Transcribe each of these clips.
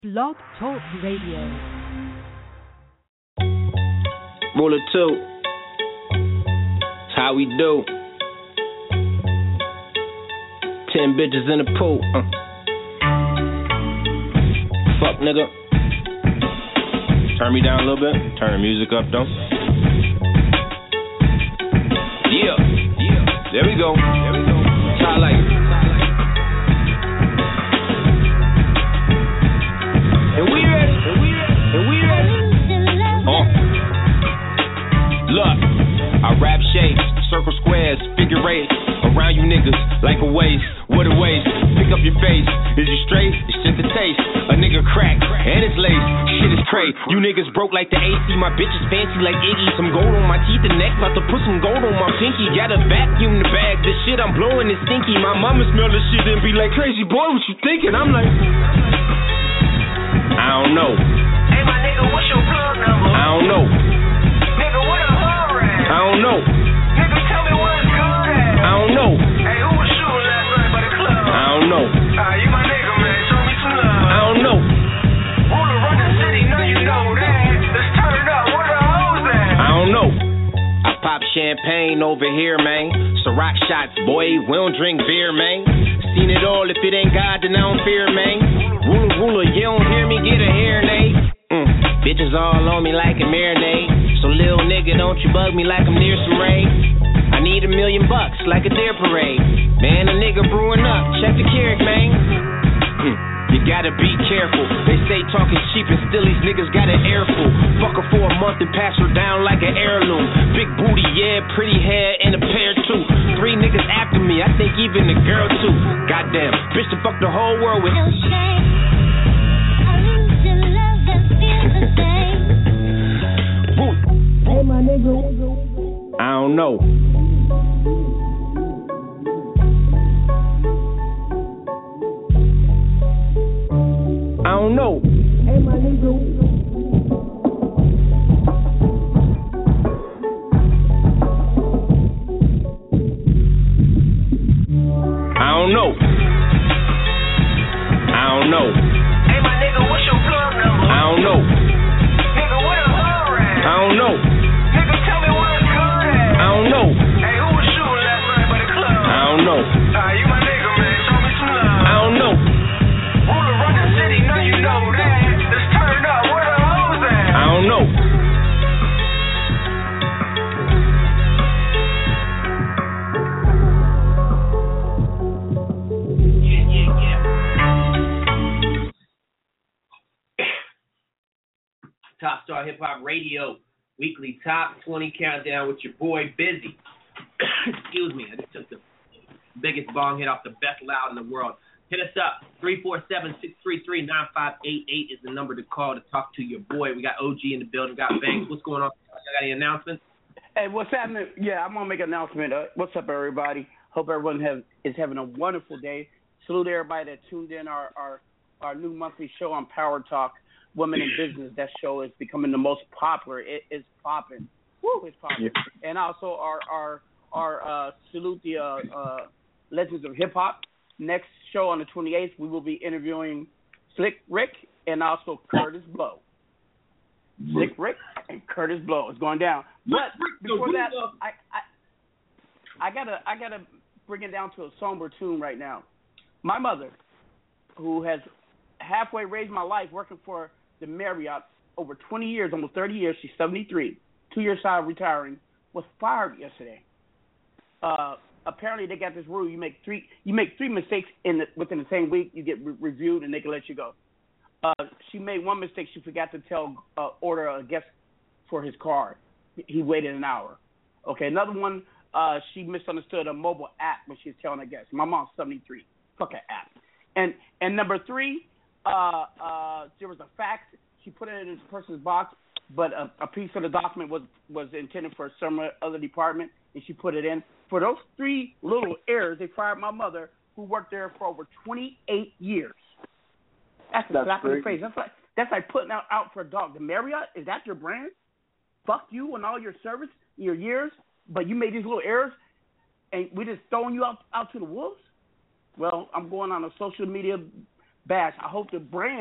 Blog Talk Radio. Rule of two. It's how we do. 10 bitches in the pool. Fuck, nigga. Turn me down a little bit. Turn the music up, though. Yeah. There we go. That's how I like it. And we ready. Look, I rap shapes, circle squares, figure eights. Around you niggas, like a waste. What a waste. Pick up your face. Is you straight? It's just a taste. A nigga crack, and it's lace. Shit is cray. You niggas broke like the AC. My bitch is fancy like Iggy. Some gold on my teeth and neck. About to put some gold on my pinky. Gotta vacuum the bag. This shit I'm blowing is stinky. My mama smell this shit and be like, crazy boy, what you thinking? I'm like, I don't know. Hey, my nigga, what's your plug number? I don't know. Nigga, what a hood at? I don't know. Nigga, tell me what's good at? I don't know. Hey, who was shooting last night by the club? I don't know. You my nigga, man. Show me some love. I don't know. Ruler run the city, know you know that. Let's turn it up. Where the hoes at? I don't know. I pop champagne over here, man. Ciroc shots, boy. We don't drink beer, man. Seen it all. If it ain't God, then I don't fear, man. Ruler, you don't hear me, get a hearing aid. Bitches all on me like a marinade. So little nigga, don't you bug me like I'm near some rain. I need $1 million like a deer parade. Man, a nigga brewing up, check the carrot, man. You gotta be careful. They say talking cheap and still these niggas got an air full. Fuck her for a month and pass her down like an heirloom. Big booty, yeah, pretty hair and a pair too. 3 niggas after me, I think even the girl too. Goddamn, bitch to fuck the whole world with. Hey, my nigga. I don't know. I don't know. Hey, my nigga. I don't know. I don't know. Hey, my nigga, what's your plug number? I don't know. Nigga, what a hood at? I don't know. Nigga, tell me what's good at? I don't know. Hey, who was shooting last night by the club? I don't know. You my nigga, man. Show me some love. I don't know. Ruler run the city, know you know that. Let's turn it up. Where the hoes at? I don't know. Top Star Hip Hop Radio, weekly top 20 countdown with your boy Busy. Excuse me, I just took the biggest bong hit off the best loud in the world. Hit us up, 347-633-9588 is the number to call to talk to your boy. We got OG in the building, we got Banks. What's going on? Y'all got any announcements? Hey, what's happening? Yeah, I'm going to make an announcement. What's up, everybody? Hope everyone is having a wonderful day. Salute everybody that tuned in our new monthly show on Power Talk, Women in Business. That show is becoming the most popular. It is popping. Woo, it's popping. Yeah. And also our salute the Legends of Hip Hop. Next show on the 28th, we will be interviewing Slick Rick and also Curtis Blow. Slick Rick and Curtis Blow is going down. But before that, I gotta bring it down to a somber tune right now. My mother, who has halfway raised my life working for the Marriott over 20 years, almost 30 years, she's 73, 2 years shy of retiring, was fired yesterday. Apparently they got this rule: you make three mistakes within the same week, you get reviewed and they can let you go. She made one mistake: she forgot to order a guest for his car. He waited an hour. Okay, another one, she misunderstood a mobile app when she was telling her guests. My mom's 73. Fuck an app. And number 3, there was a fax. She put it in this person's box, but a piece of the document was intended for some other department, and she put it in. For those 3 little errors, they fired my mother, who worked there for over 28 years. That's a slap in the face. That's like putting out for a dog. The Marriott, is that your brand? Fuck you and all your service, your years, but you made these little errors, and we just throwing you out to the wolves? Well, I'm going on a social media bash. I hope the brand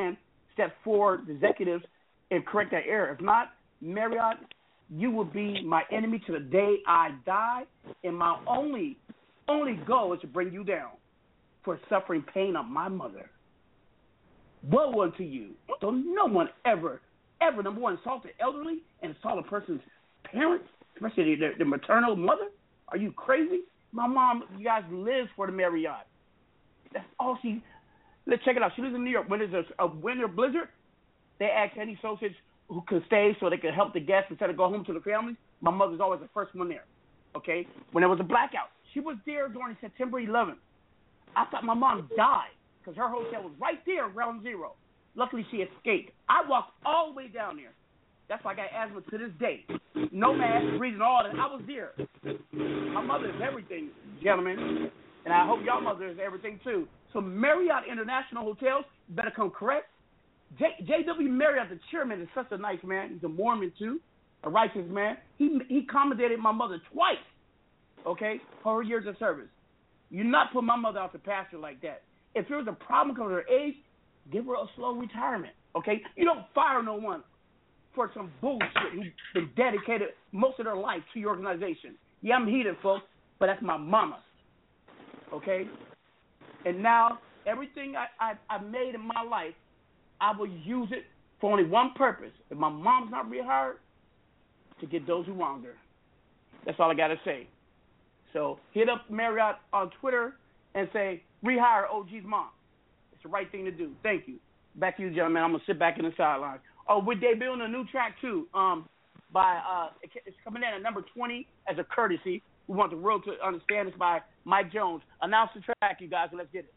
step forward, the executives, and correct that error. If not, Marriott, you will be my enemy to the day I die, and my only goal is to bring you down for suffering pain of my mother. Woe unto you. Don't no one ever, number one, insult the elderly and insult a person's parents, especially their maternal mother. Are you crazy? My mom, you guys, lives for the Marriott. That's all she. Let's check it out. She lives in New York. When there's a winter blizzard, they ask any associates who could stay so they could help the guests instead of go home to the families. My mother's always the first one there. Okay? When there was a blackout, she was there during September 11th. I thought my mom died because her hotel was right there, ground zero. Luckily, she escaped. I walked all the way down there. That's why I got asthma to this day. No mask, breathing, all that. I was there. My mother is everything, gentlemen. And I hope y'all mother is everything, too. So Marriott International Hotels better come correct. J.W. Marriott, the chairman, is such a nice man. He's a Mormon, too, a righteous man. He accommodated my mother twice, okay, for her years of service. You not put my mother out to pasture like that. If there was a problem because of her age, give her a slow retirement, okay? You don't fire no one for some bullshit who's been dedicated most of their life to your organization. Yeah, I'm heated, folks, but that's my mama, okay? And now everything I made in my life, I will use it for only one purpose. If my mom's not rehired, to get those who wronged her. That's all I got to say. So hit up Marriott on Twitter and say, rehire OG's mom. It's the right thing to do. Thank you. Back to you, gentlemen. I'm going to sit back in the sideline. Oh, we're debuting a new track, too. It's coming in at number 20 as a courtesy. We want the world to understand it's by Mike Jones. Announce the track, you guys, and let's get it.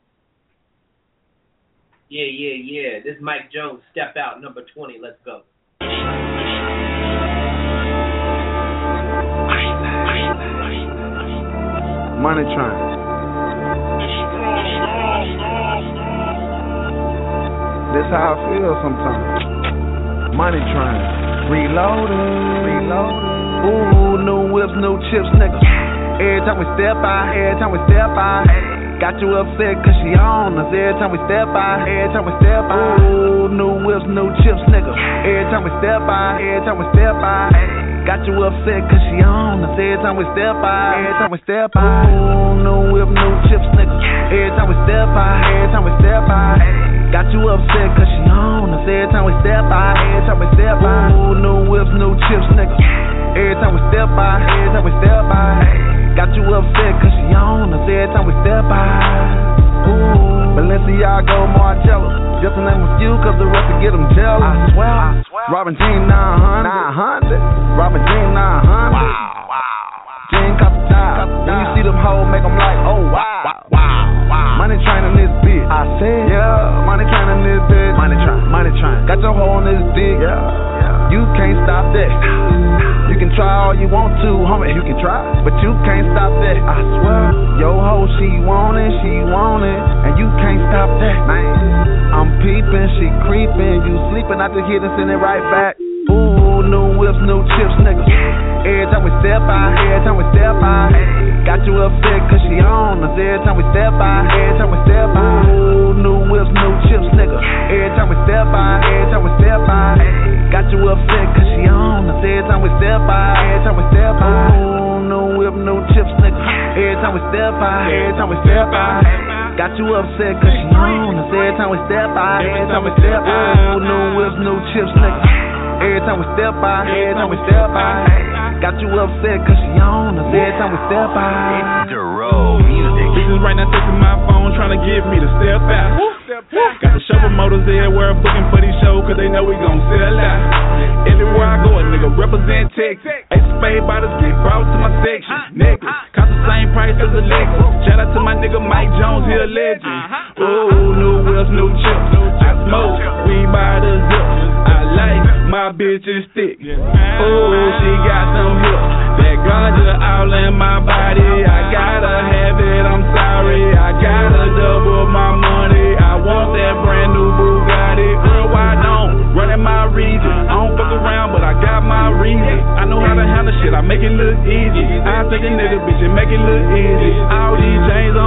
Yeah. This is Mike Jones, Step Out, number 20. Let's go. Money Train. This how I feel sometimes. Money Train. Reloading. Ooh, new whips, new chips, nigga. Every time we step out. Got you upset cause she on us. Every time we step out. Ooh, new whips, new chips, nigga. Every time we step out. Got you upset cause she on us. Every time we step out. Ooh, new whip, new chips, nigga. Every time we step out. Got you upset cause she on us. Every time we step out. Ooh, new whips, new chips, nigga. Every time we step out. Got you upset cause she on us. Every time we step out. Ooh, Balenciaga, Margiela. Just to name a few cause the rest will get them jealous. I swear. Robin Jean 900. Robin Jean 900. Wow. Jean Capital. When you see them hoes, make them like, oh wow. Money Train in this bitch. I said, yeah. Money Train in this bitch. Money Train. Got your hoe on this dick. Yeah. You can't stop that. You can try all you want to, homie. You can try, but you can't stop that. I swear. Yo hoe, she want it, and you can't stop that. Man, I'm peeping, she creeping, you sleeping, I just hit and send it right back. Ooh, new whips, new chips, nigga. Every time we step out. Got you upset cause she on us. Every time we step out. Ooh, new whips, new chips, nigga. Every time we step out. Got you upset cause she on us. Every time we step out. Ooh, new whip, new chips, nigga. Every time we step out. Got you upset cause she on us. Every time we step out. Ooh, new whips, new chips, nigga. Every time we step out. Got you upset cause she on us. Every time we step out. It's Duro Music. Bitches right now texting my phone trying to get me to step out. Got the shovel motors everywhere booking for these shows cause they know we gon' sell out. Everywhere I go a nigga represent Texas. Ace of spade bottles get brought to my section. Necklace cost the same price as a Lexus. Shout out to my nigga Mike Jones, he a legend. Ooh, new wheels, new chips. I smoke, we by the zip. I like my bitches thick. Ooh, she got some hips. That ganja all in my body. I gotta have it, I'm sorry. I gotta double my money. I want that brand new Bugatti. Worldwide on, running my region. I don't fuck around, but I got my reason. I know how to handle shit, I make it look easy. I take a nigga bitch and make it look easy. All these chains on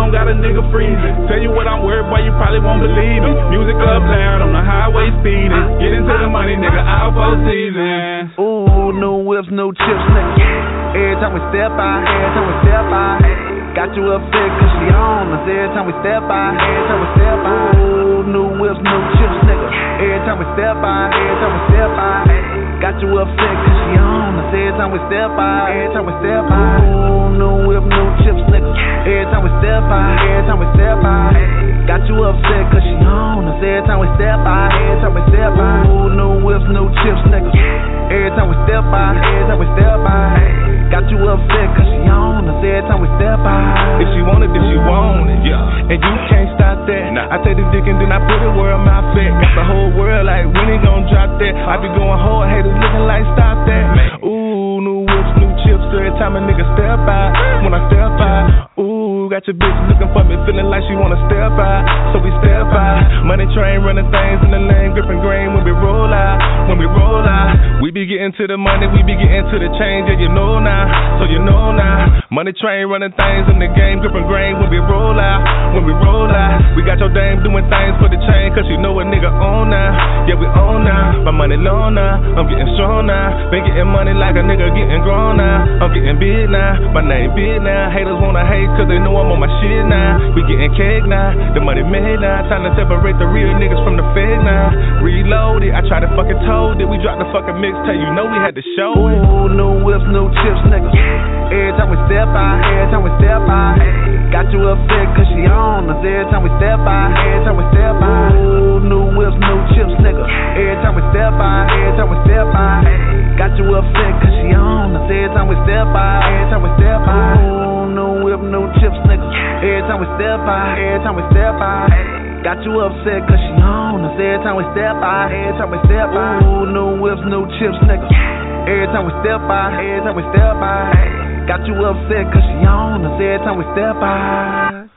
on, got a nigga freezing. Tell you what I'm worried, boy, you probably won't believe it. Music up loud on the highway speeding. Get into the money, nigga, out for seasons. Ooh, no whips, no chips, nigga. Every time we step out, every time we step out. Got you upset cause she on us. Every time we step out, every time we step out. Ooh, no whips, no chips, nigga. Every time we step out, every time we step out. Got you upset cause she on us. Every time we step out, every time we step out. Ooh, no whip, no chips, nigga. Every time we step out, every time we step out. Got you upset cause she on us. Every time we step out, every time we step out. Ooh, no whips, no chips, nigga. Every time we step out, every time we step out. Got you upset cause she on us. Every time we step out. If she want it, then she want it, yeah. And you can't stop that. Nah. I take the dick and then I put it where I'm out fat. Got the whole world like, when he gon' drop that? I be going hard, haters looking like, stop that. Man. Ooh, new whips, new chips. Every time a nigga step out, when I step out. Ooh, got your bitch looking for me, feeling like she wanna step out. So we step out. Money train running things in the lane, gripping grain when we roll out. When we roll out, we be getting to the money, we be getting to the change, yeah, you know now. So you know now. Money train running things in the game, gripping grain when we roll out. When we roll out, we got your dame doing things for the chain, cause you know a nigga on now. Yeah, we on now. My money low now, I'm getting strong now. Been getting money like a nigga getting grown now. I'm getting big now, my name big now. Haters wanna hate cause they know I'm on my shit now. We getting cake now, the money made now. Time to separate the real niggas from the fake now. Reloaded, I tried to fucking told it. We dropped the fucking mixtape, you know we had to show it. Ooh, no whips, no chips, nigga. Every time we step out, every time we step out. Got you upset cause she on us. Every time we step out, every time we step out. Ooh, no whips, no chips, nigga. Every time we step out, every time we step out. Got you upset cause she on us. Every time we step out, every time we step out. Ooh, no whip, no chips, nigga. Every time we step out, every time we step out. Got you upset cause she on us. Every time we step out, every time we step out. Ooh, no whips, no chips, nigga. Every time we step out, every time we step out. Got you upset cause she on us. Every time we step out.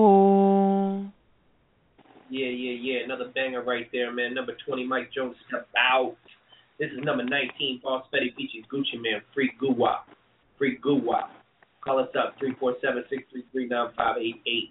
Ooh. Yeah. Another banger right there, man. Number 20, Mike Jones, Step Out. This is number 19, Boss Fetty features Gucci Man, Free Goo Wop. Free Goo Wop. Call us up, 347-633-9588.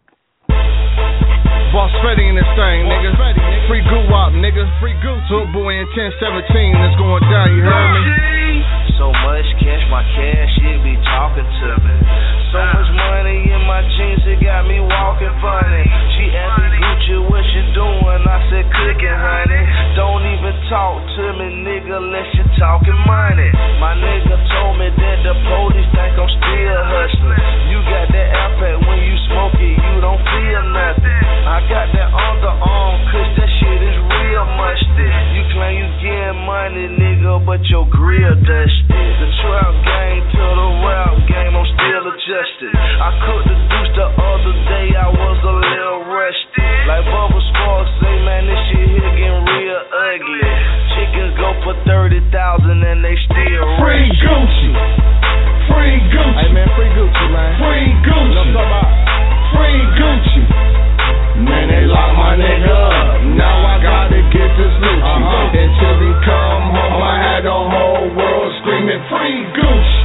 Boss Fetty in this thing, nigga. Free Goo Wop, nigga. Free Goo. Took boy in 1017, it's going down, you heard me? So much cash, my cash, it be talking to me. So much money in my jeans, it got me walking funny. She asked me, Gucci, what you doing? I said, cooking, honey. Don't even talk to me, nigga, unless you talking money. My nigga told me that the police think I'm still hustling. You got that iPad when you smoke it, you don't feel nothing. I got that underarm, cause that shit is real musty. You claim you getting money, nigga, but your grill dusty. The trap game to the rap game, I'm still adjusted. I cooked the deuce the other day, I was a little rusty. Like Bubba Sparks say, man, this shit here getting real ugly. Chickens go for 30,000 and they still Free Gucci. Free Gucci. Hey man, free Gucci, man. Free Gucci. You know what I'm talking about? Free Gucci. Man, they lock my nigga up. Now I gotta get this Gucci. Until he come home, I had the whole world screaming, free Gucci.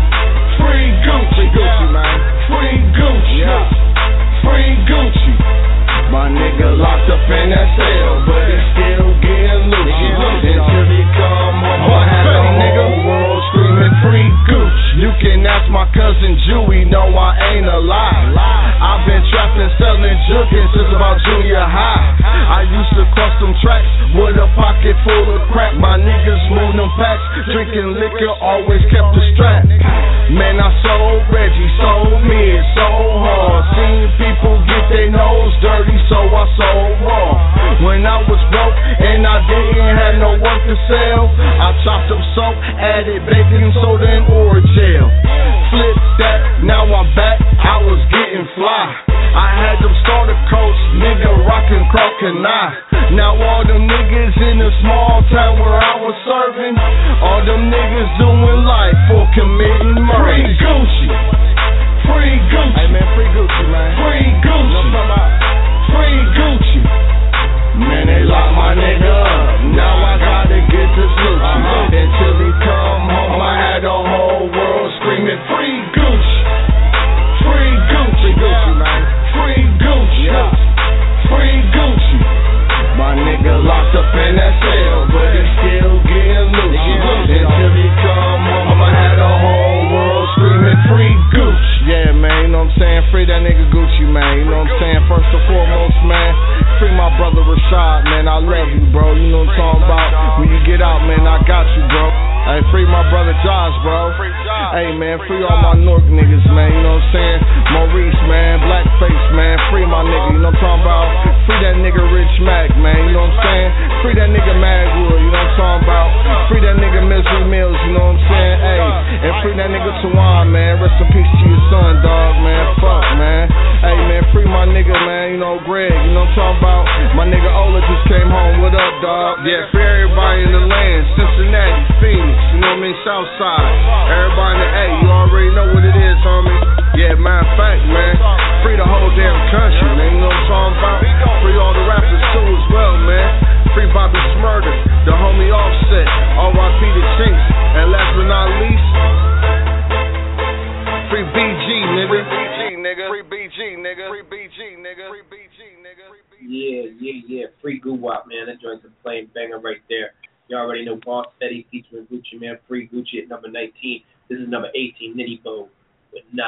Free Gucci. Free Gucci, man. Free Gucci. Yeah. Free Gucci. My nigga locked up in that cell, but he still getting loose. Until he come home, I had the whole world screaming, free Gucci. You can ask my cousin Jewy, no, I ain't alive. I've been trapping, selling juggins since about junior high. I used to cross them tracks with a pocket full of crack. My niggas moved them packs, drinking liquor, always kept the strap. Man, I sold Reggie, sold mid, sold hard. Seen people get their nose dirty, so I sold raw. When I was broke and I didn't have no work to sell, I chopped up soap, added baking soda and Orajel. Flip that, now I'm back, I was getting fly. I had them starter coats, nigga rockin' Croc-and-I. Now all them niggas in the small town where I was serving, all them niggas doing life for committing murder. Free Gucci. Free Gucci. Hey man, free Gucci, man. Free Gucci. You know what I'm talking about? Free Gucci. Man, they lock my nigga up. Now I gotta get this Gucci. Until he come home, I had the whole world screaming, free Gucci. Free Gucci. Free Gucci, man. bro. You know what I'm talking about? When you get out, man, I got you, bro. Hey, free my brother Josh, bro. Hey, man, free all my Nork niggas, man. You know what I'm saying? Maurice, man, Blackface, man. Free my nigga, you know what I'm talking about? Free that nigga Rich Mac, man. You know what I'm saying? Free that nigga Magwood, you know what I'm talking about? Free that nigga Misery Mills, you know what I'm saying? Hey, and free that nigga Tawan, man. Rest in peace to your son, dog, man. Fuck, man. Hey, man, free my nigga, man. You know, Greg, you know what I'm talking about? My nigga Ola just came home. What up, dog? Yeah, free everybody in the land. Cincinnati, Phoenix. You know what I mean? Southside. Everybody in the A, you already know what it is, homie. Yeah, matter of fact, man. Free the whole damn country, man. You know what I'm talking about? Free all the rappers too as well, man. Free Bobby Smurder, the homie Offset, R.I.P. the Chinks, and last but not least, free BG, nigga. Free BG, nigga. Free BG, nigga. Free BG, nigga. Yeah. Free Goo-Wop, man. That joint's a plain banger right there. You already know Boss Fetty featuring Gucci Man, Free Gucci at number 19. This is number 18, Nitty Bo with Nah.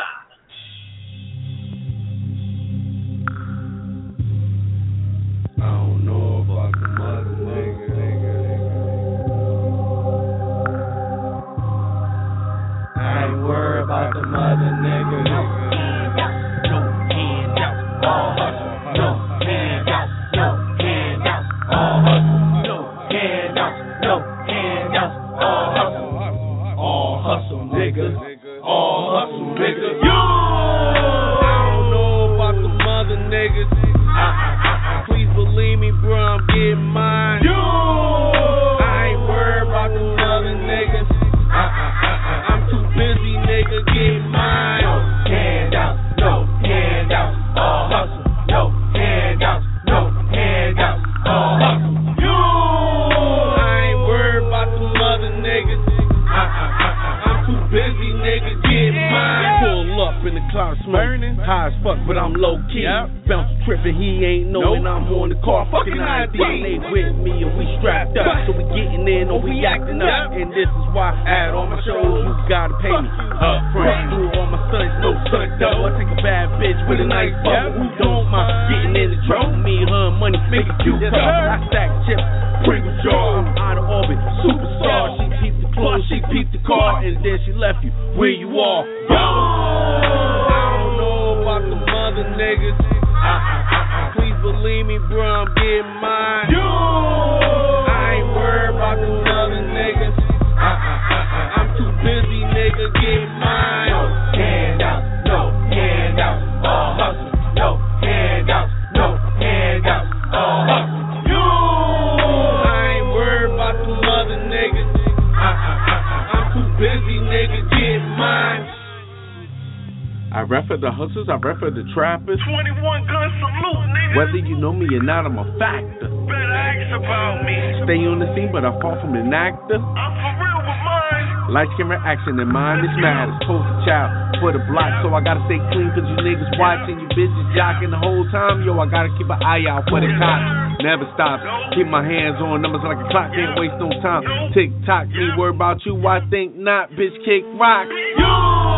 I don't know about the mother nigga. I ain't worried about the mother nigga. No handout, all hustle. No handout, all hustle. All hustle, nigga. Yo! I don't know about the mother niggas. Please believe me, bro, I'm getting mine. Yo! I ain't worried about the mother niggas. I'm too busy, nigga, getting mine. No handout, all hustle. No handout, all hustle. Yo! I ain't worried about the mother niggas. Busy nigga, get mine. Pull up in the cloud smoke, high as fuck, but I'm low key. Bounce tripping, he ain't knowing I'm on the car. Fucking ID, they with me and we strapped up, so we getting in or we acting up. And this is why at all my shows you gotta pay me up front. Through all my stunts, no stunt double. I take a bad bitch with a nice bubble. Who don't mind getting in the trouble? Me and her money make a few cups. I stack chips, Pringle jar. I'm out of orbit, superstar. She peeped the clothes, she peeped the car, and then she left you where you are. Yo! I don't know about the mother niggas. Please believe me, bro, I'm getting mine. Yo! I ain't worried about the mother niggas. I'm too busy, nigga, getting mine. No handout, all hustle. No handout, all hustle. Yo! I ain't worried about the mother niggas. I'm too busy, nigga, get mine. I rap for the hustlers, I rap for the trappers. 21 gun salute, nigga. Whether you know me or not, I'm a factor. Better ask about me. Stay on the scene, but I fall from an actor. I'm for real with mine. Light camera action and mine is matters. Poster child for the block, so I gotta stay clean, cause you niggas watching, you bitches jocking the whole time. Yo, I gotta keep an eye out for the cops. Never stops. Keep my hands on numbers like a clock, can't waste no time. Tick tock, me worry about you, I think not, bitch, kick rock. Yo!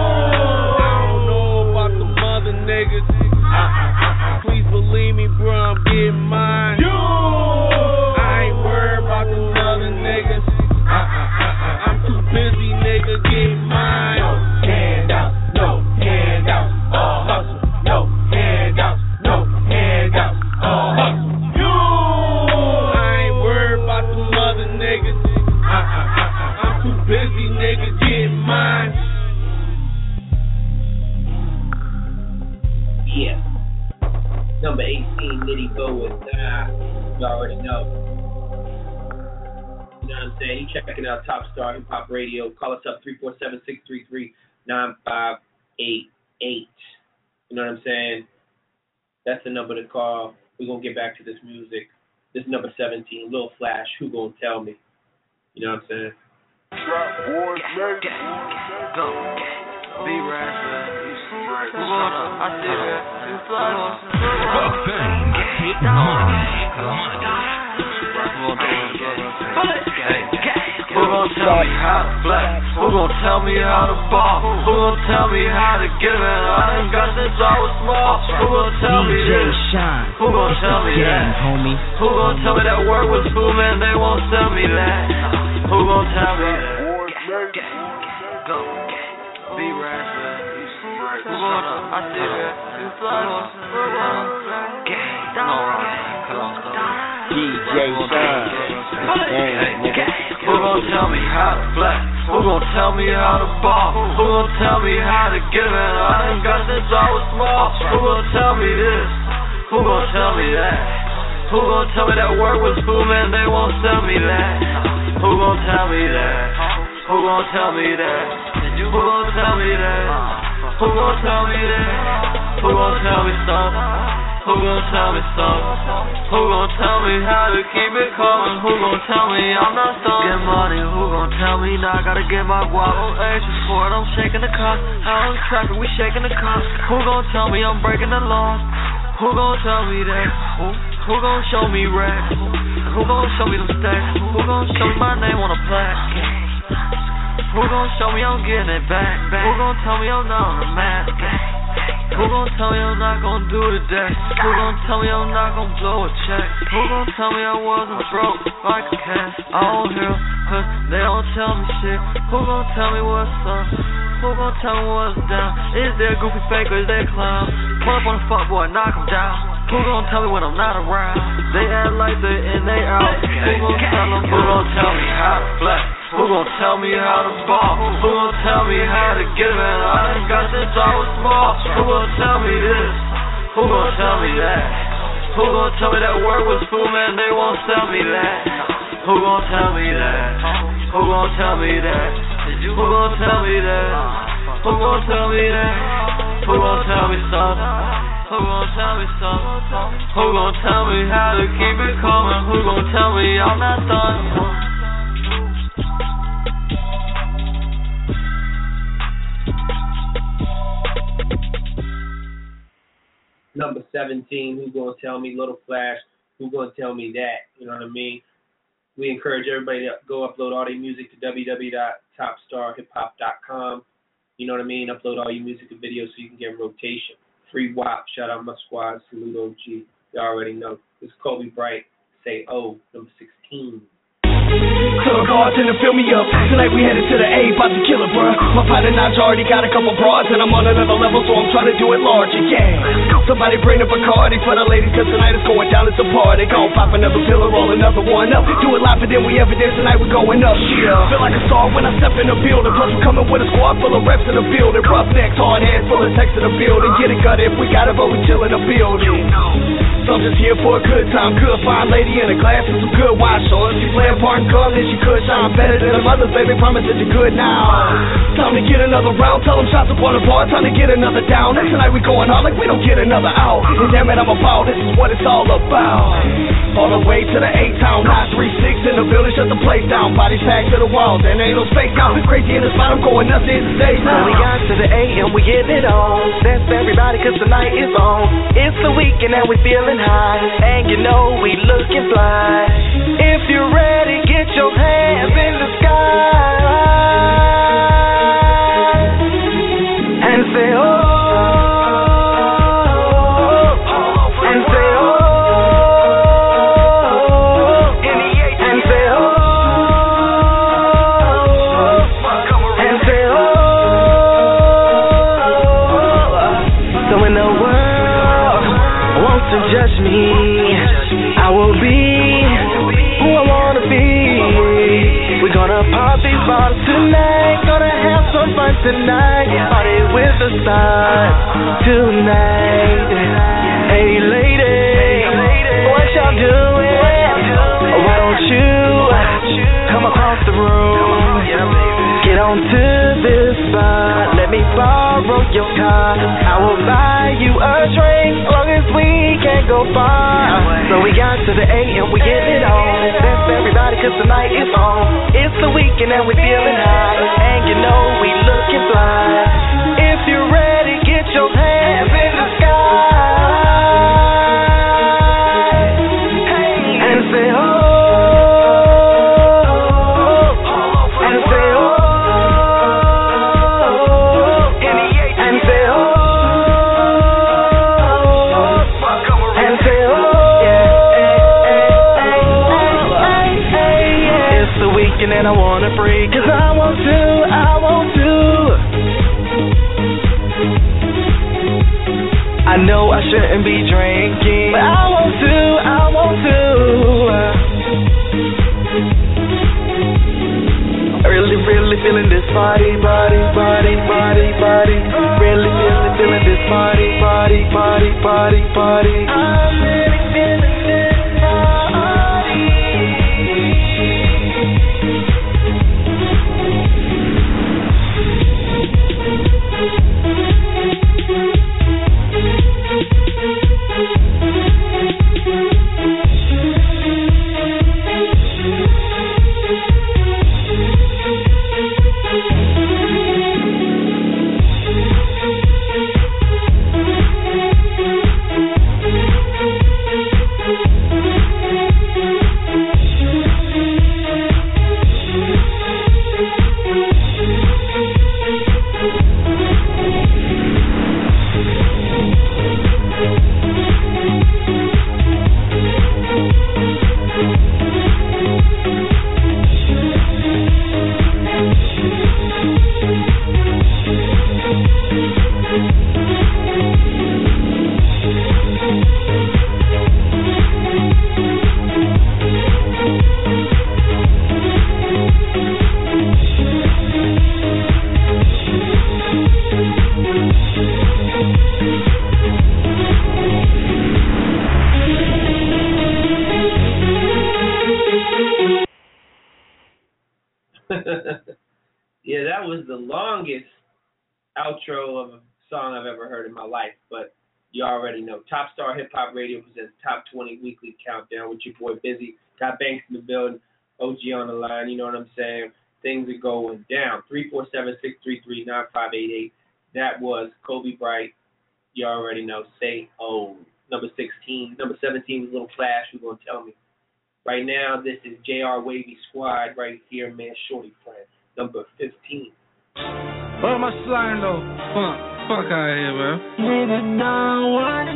Niggas, please believe me, bro, I'm getting mine. Yo! I ain't worried about the other niggas. I'm too busy, nigga, getting mine. No handout, all hustle. No handout, all hustle. Yo! I ain't worried about the other niggas. I'm too busy, nigga, getting mine. Yeah. Number 18, Nitty Bo with Nah. You already know. You know what I'm saying? You checking out Top Star Hip Hop Radio. Call us up 347-633-9588. You know what I'm saying? That's the number to call. We're going to get back to this music. This is number 17, Lil Flash. Who going to tell me? You know what I'm saying? Trap Wars, baby. Go. B-Rap. I see that. Buck Bang, hit money. gon' tell me how to flex? Who gon' tell me how to ball? Who gon' tell me how to give it? I ain't got since I was small. Who gon' tell me this? Who gon' tell me that? Who gon' tell me that work was food, man? They won't tell me that. Who gon' tell me that? Go. Be right back. Who gon' I see that? You fly. DJ Shine. Who gon' tell me how to flex? Who gon' tell me how to ball? Who gon' tell me how to give it? I ain't got since I was small. Who gon' tell me this? Who gon' tell me that? Who gon' tell me that work was food, man? They won't tell me that. Who gon' tell me that? Who gon' tell me that? Who gon' tell me that? Who gon' tell me that? Who gon' tell me something? Who gon' tell me something? Who gon' tell me how to keep it coming? Who gon' tell me I'm not stuck? Get money, who gon' tell me now I gotta get my guap? I'm anxious for it, I'm shaking the cup. Out on traffic, we shaking the cup. Who gon' tell me I'm breaking the laws? Who gon' tell me that? Who gon' show me racks? Who gon' show me them stacks? Who gon' show me my name on a plaque? Who gon' show me I'm getting it back? Who gon' tell me I'm not on the map? Who gon' tell me I'm not gon' do the dash? Who gon' tell me I'm not gon' blow a check? Who gon' tell me I wasn't broke like a cat? I don't hear 'cause they don't tell me shit. Who gon' tell me what's up? Who gon' tell me what's down? Is there a goofy fake or is there a clown? Pull up on a fuck boy, knock him down. Who gon' tell me when I'm not around? They act like they in, they out. Who gon' tell them? Who gon' tell me how to flex? Who gon' tell me how to ball? Who gon' tell me how to give it? I ain't got since I was small. Who gon' tell me this? Who gon' tell me that? Who gon' tell me that work was food, man? They won't tell me that. Who gon' tell me that? Who gon' tell me that? Who gon' tell me that? Who gon' tell me that? Who gon' tell me something? Who gon' tell me something? Who gon' tell me how to keep it coming? Who gon' tell me I'm not done? Number 17, who gonna tell me? Little Flash, who gonna tell me that? You know what I mean? We encourage everybody to go upload all their music to www.topstarhiphop.com. You know what I mean? Upload all your music and videos so you can get rotation. Free WAP, shout out my squad, salute OG. You already know. This is Kobe Bright, say oh, number 16. So bartender, fill me up. Tonight we headed to the A, about to kill it, bruh. My partner Naj already got a couple broads, and I'm on another level, so I'm trying to do it larger, yeah. Somebody bring a Bacardi for the ladies, cause tonight is going down, it's a party. Gon' pop another pill and roll another one up. Do it live and then we evidence, tonight we going up, yeah. Feel like a star when I step in the building, plus we're coming with a squad full of reps in the building. Rough necks, hard hands, full of text in the building. Get it gutted if we got it, but we chill in the building. So I'm just here for a good time, good fine lady in a glass with some good wine. So if she play a part and come, then she could shine better than the mothers, baby, promise that you're good now. Time to get another round, tell them shots up on the bar, time to get another down. And tonight we going hard like we don't get another out. And damn it, I'm about, this is what it's all about. All the way to the A-Town, 936 in the building, shut the place down. Bodies packed to the walls, and ain't no space now. Crazy in the spot, I'm going nuts in the stage now. When we got to the A and we get it on, that's everybody cause the night is on. It's the weekend and we feeling high, and you know we looking fly. If you're ready, get your hands in the sky and say oh, and say oh, and say oh, and say oh. So when the world wants to judge me, I will be who I wanna be. We're gonna pop these bottles tonight, gonna have some fun tonight. Party with the stars tonight. Hey lady, what y'all doing? Why don't you come across the room? Get on to this spot, let me borrow your car. I will buy you a drink, as long as we can't go far. So we got to the A and we get it on. That's everybody cause the night is on. It's the weekend and we feeling high, and you know we looking fly. If you're ready, get your hands in the sky and say oh, weekend and I wanna freak. Cause I want to. I know I shouldn't be drinking, but I want to. Really feeling this body. Really feeling this body. I'm really feeling this Yeah, that was the longest outro of a song I've ever heard in my life, but you already know. Top Star Hip Hop Radio presents Top 20 Weekly Countdown with your boy Busy. Got Banks in the building, OG on the line, you know what I'm saying? Things are going down. 347-633-9588. That was Kobe Bright. You already know. Say oh. Number 16. Number 17 was Little Flash. Who's going to tell me? Right now, this is JR Wavy Squad right here, man. Shorty Friend. Number 15. Where am I sliding though? Fuck out of here, man. Nigga don't wanna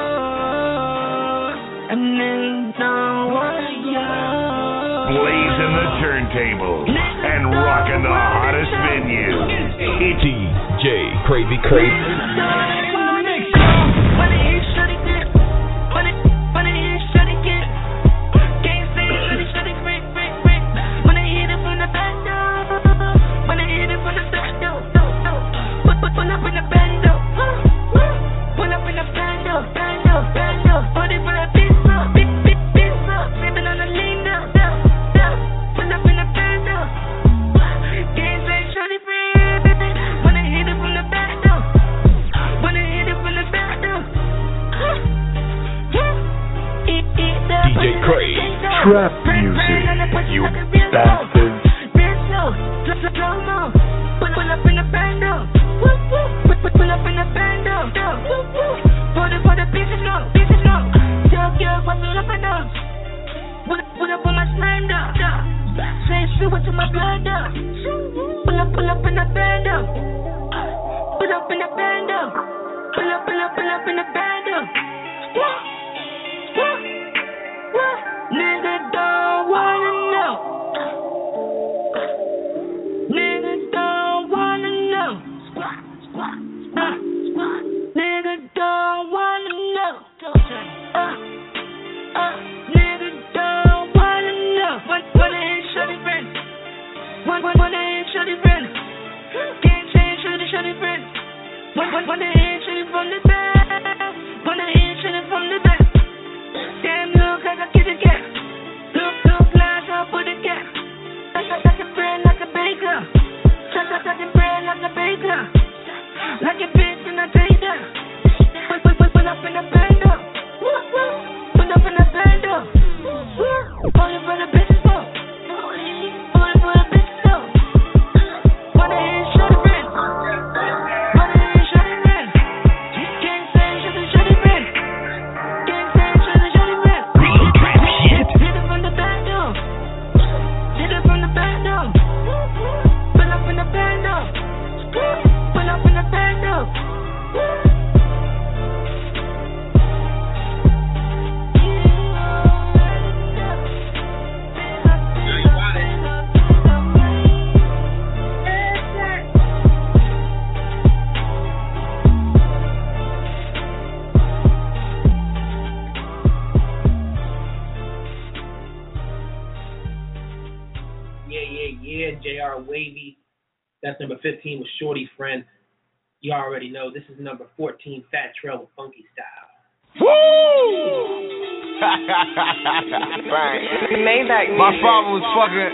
know. A nigga don't wanna know. Blazing the turntables and rocking the hottest venue. It's DJ Crazy. Trap music, you bastards. Pull up in the bando. Pull up in the bando. For the bitches no. Tokyo, what's up and up? Pull up on my slime dog. Say shit to my blood dog. Pull up in the bando. Pull up in the bando. Pull up in the bando. Nigga don't wanna know. Nigga don't wanna know. Nigga don't wanna know. Nigga don't wanna know. Wanna hit shorty friend. Wanna hit shorty friend. Can't change shorty friend. Wanna hit shorty from the back. Wanna hit shorty from the back. Damn, look like a kitty cat. Look like I put a cat. Like a bread, like a baker. Sucking bread like a baker. Like a bitch and I take that. Pull up in the bando. Pull up in the bando. Only for the bitches though. Only for the bitches though. Wanna hit shorty friend. Wanna hit shorty friend. Can't say shorty friend. Can't say shorty friend. Hit it from the bando. Hit it from the bando. Pull up in the bando. Pull up in the bando. Yeah, JR Wavy. That's number 15 with Shorty Friend. You already know. This is number 14, Fat Trail with Funky Style. Woo! Right. My father was fucking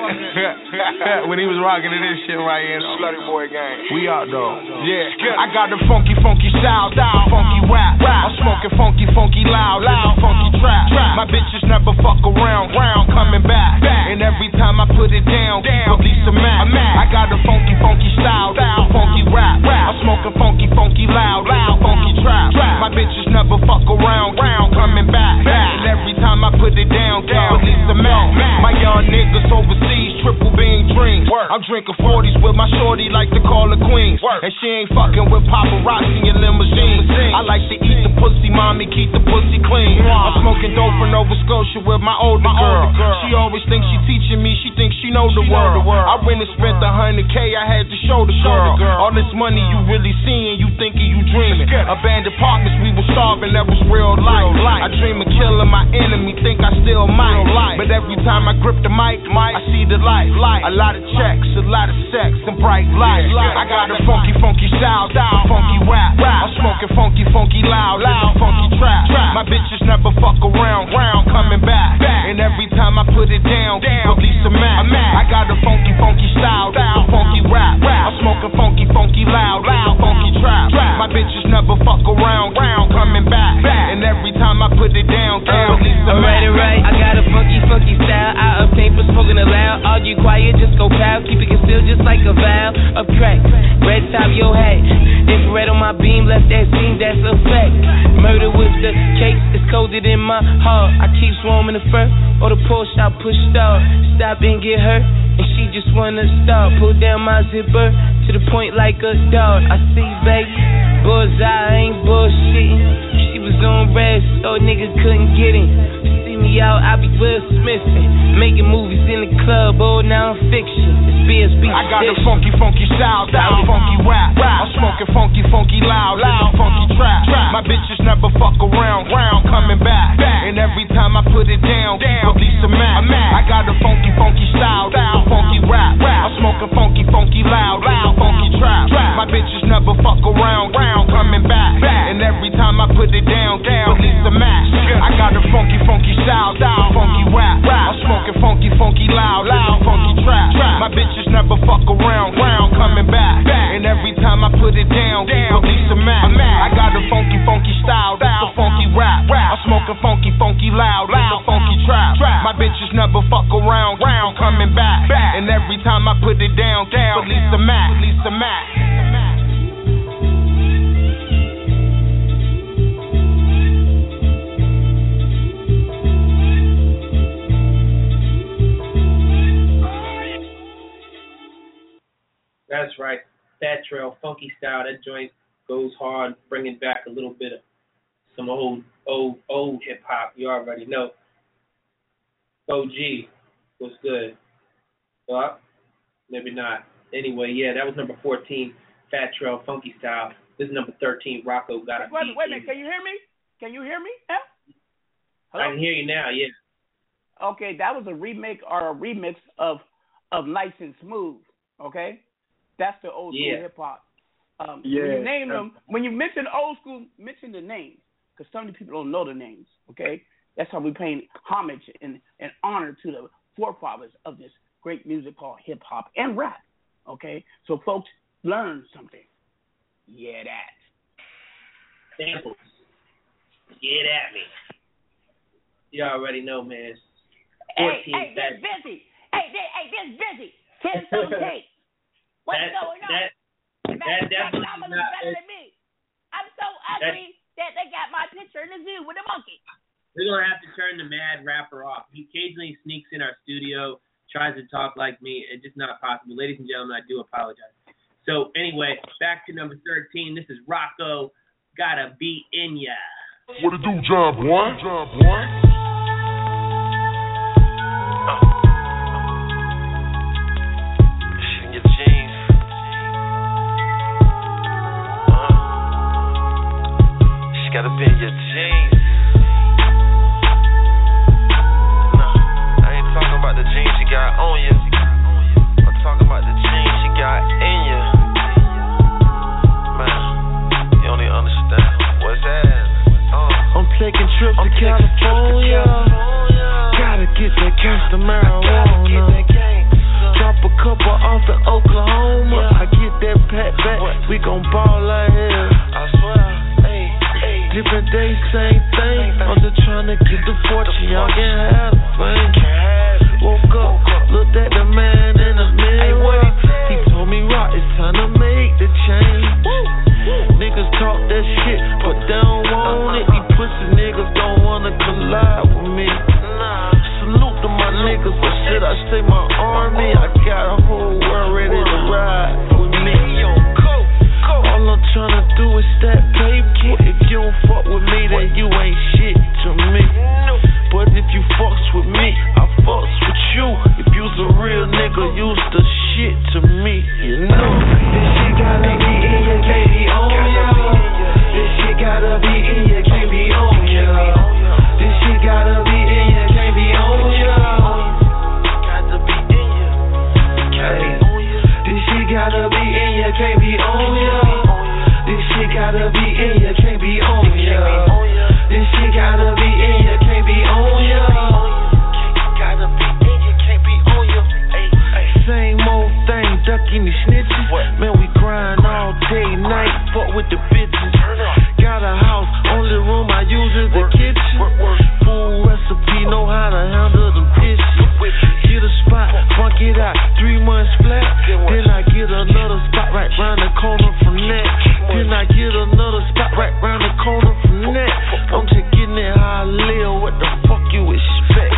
when he was rocking to this shit right here. Slutty Boy Gang. We out though. Yeah. I got the funky style, funky rap. I'm smoking funky loud, funky trap. My bitches never fuck around, coming back. And every time I put it down, release a Mac. I got the funky style, funky rap. I'm smoking funky loud, funky trap. My bitches never fuck around, coming back. And every time I put it down, release a Mac. My young niggas overseas, triple beam dreams. I'm drinking 40s with my shorty, like to call her queens. And she ain't fucking with paparazzi and limousines. I like to eat the pussy, mommy, keep the pussy clean. I'm smoking dope from Nova Scotia with my older girl. She always thinks she teaching me, she thinks she know the world. I went and spent $100K, I had to show the girl. All this money you really seeing, you thinking you dreaming. Abandoned apartments, we were starving, that was real life. I dream of killing my enemy, think I still might. But every time I grip the mic, I see the light. A lot of checks, a lot of sex, and bright lights. I got a funky style, funky rap. I'm smoking funky loud, funky trap. My bitches never fuck around, coming back. And every time I put it down, release a Mac. I got a funky style, funky rap. I'm smoking funky loud, funky trap. My bitches never fuck around, coming back. And every time I put it down, release a Mac. Right. I got a funky style. I obtain for smoking aloud. Argue quiet, just go pow. Keep it concealed just like a valve. Up crack, red top your hat. Infrared on my beam, left that scene, that's a fact. Murder with the case, it's coded in my heart. I keep swarming the fur, or the pull shot push start. Stop and get hurt, and she just wanna start. Pull down my zipper, to the point like a dog. I see, baby, bullseye, ain't bullshitting. She was on red, so a nigga couldn't get in. See me out, I be Will Smithing. Making movies in the club, old non-fiction. It's BSB. I got the funky style, funky rap. I'm smoking funky loud, funky trap. My bitches never fuck around, coming back. And every time I put it down, release a Mac. I got a funky style, funky rap. I'm smoking funky loud, funky trap. My bitches never fuck around, coming back. And every time I put it down, release a Mac. I got a funky style, funky rap. I'm smoking funky loud, funky trap. My bitches never fuck around, coming back. And every time I put it down, release a Mac. I got a funky style, funky rap. I'm smoking funky loud, funky trap. My bitches never fuck around, coming back. And every time I put it down, release a Mac. That's right. Fat Trail, Funky Style. That joint goes hard, bringing back a little bit of some old hip hop. You already know. OG, what's good? Well, maybe not. Anyway, yeah, that was number 14, Fat Trail, Funky Style. This is number 13, Rocco Got a Beat. Wait a minute, can you hear me? Yeah? Hello? I can hear you now, yeah. Okay, that was a remake or a remix of Nice and Smooth, okay? That's the old school hip hop. When you name them, when you mention old school, mention the names, because some people don't know the names, okay? That's how we pay homage and honor to the forefathers of this great music called hip hop and rap, okay? So folks, learn something. Yeah, that. Samples. Get at me. You already know, man. 14 hey, this busy. Hey, this busy. Kids on tape. What's going on? That definitely is not better than me. I'm so ugly that they got my picture in the zoo with a monkey. We're going to have to turn the mad rapper off. He occasionally sneaks in our studio, tries to talk like me. It's just not possible. Ladies and gentlemen, I do apologize. So anyway, back to number 13. This is Rocco, Got a Beat in Ya. What it do, John Boy? Gotta be in your jeans. No, I ain't talking about the jeans you got on you. my army, I got a whole world ready to ride with me. All I'm tryna do is stack paper. If you don't fuck with me, then you ain't shit to me. But if you fucks with me, I fucks with you. If you's a real nigga, you's the shit to me, you know. This shit gotta be in ya, can't be on ya. This shit gotta be in ya, can't be on ya. This shit gotta be in ya, can't be on ya. Gotta be in ya, can't be on ya. This shit gotta be in ya, can't be on ya. This shit gotta be in ya, can't be on ya. This shit gotta be in ya, can't be on ya. Gotta be in ya, can't be on ya. Same old thing, ducking these snitches. Man, we grind all day, night, fuck with the bitches. Got a house, only room I use is the kitchen. Food recipe, know how to handle them dishes. Get a spot, funk it out, 3 months flat. Then I get another spot right round the corner from that. Then I get another spot right round the corner from that. I'm just getting it how I live, what the fuck you expect?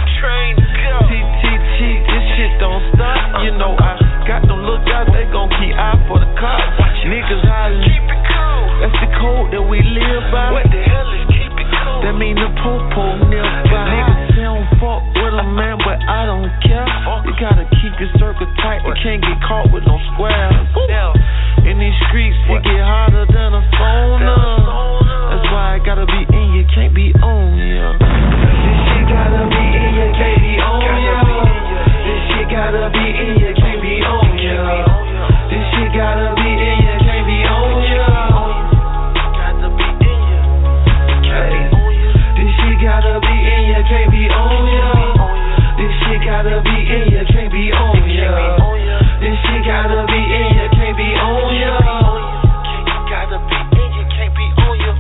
TTT, this shit don't stop. You know I got them look out, they gon' keep eye for the cops. Niggas hollering, that's the code that we live by. What the hell is keep it cool? That mean the po-po nearby. Niggas say don't fuck with a man, but I don't care. You gotta keep your circle tight, you can't get caught with no squares. In these streets, it get harder than a sauna. That's why I gotta be in you, can't be on ya. This shit gotta be in you, can't be on ya. This shit gotta be in you, can't be on ya. This shit gotta be in you, can't be on ya. Gotta be in ya, can't be on ya. This shit gotta be in ya, can't be on ya. This shit gotta be in ya, can't be on ya. This shit gotta be in ya, can't be on ya. Gotta be in ya, can't be on ya.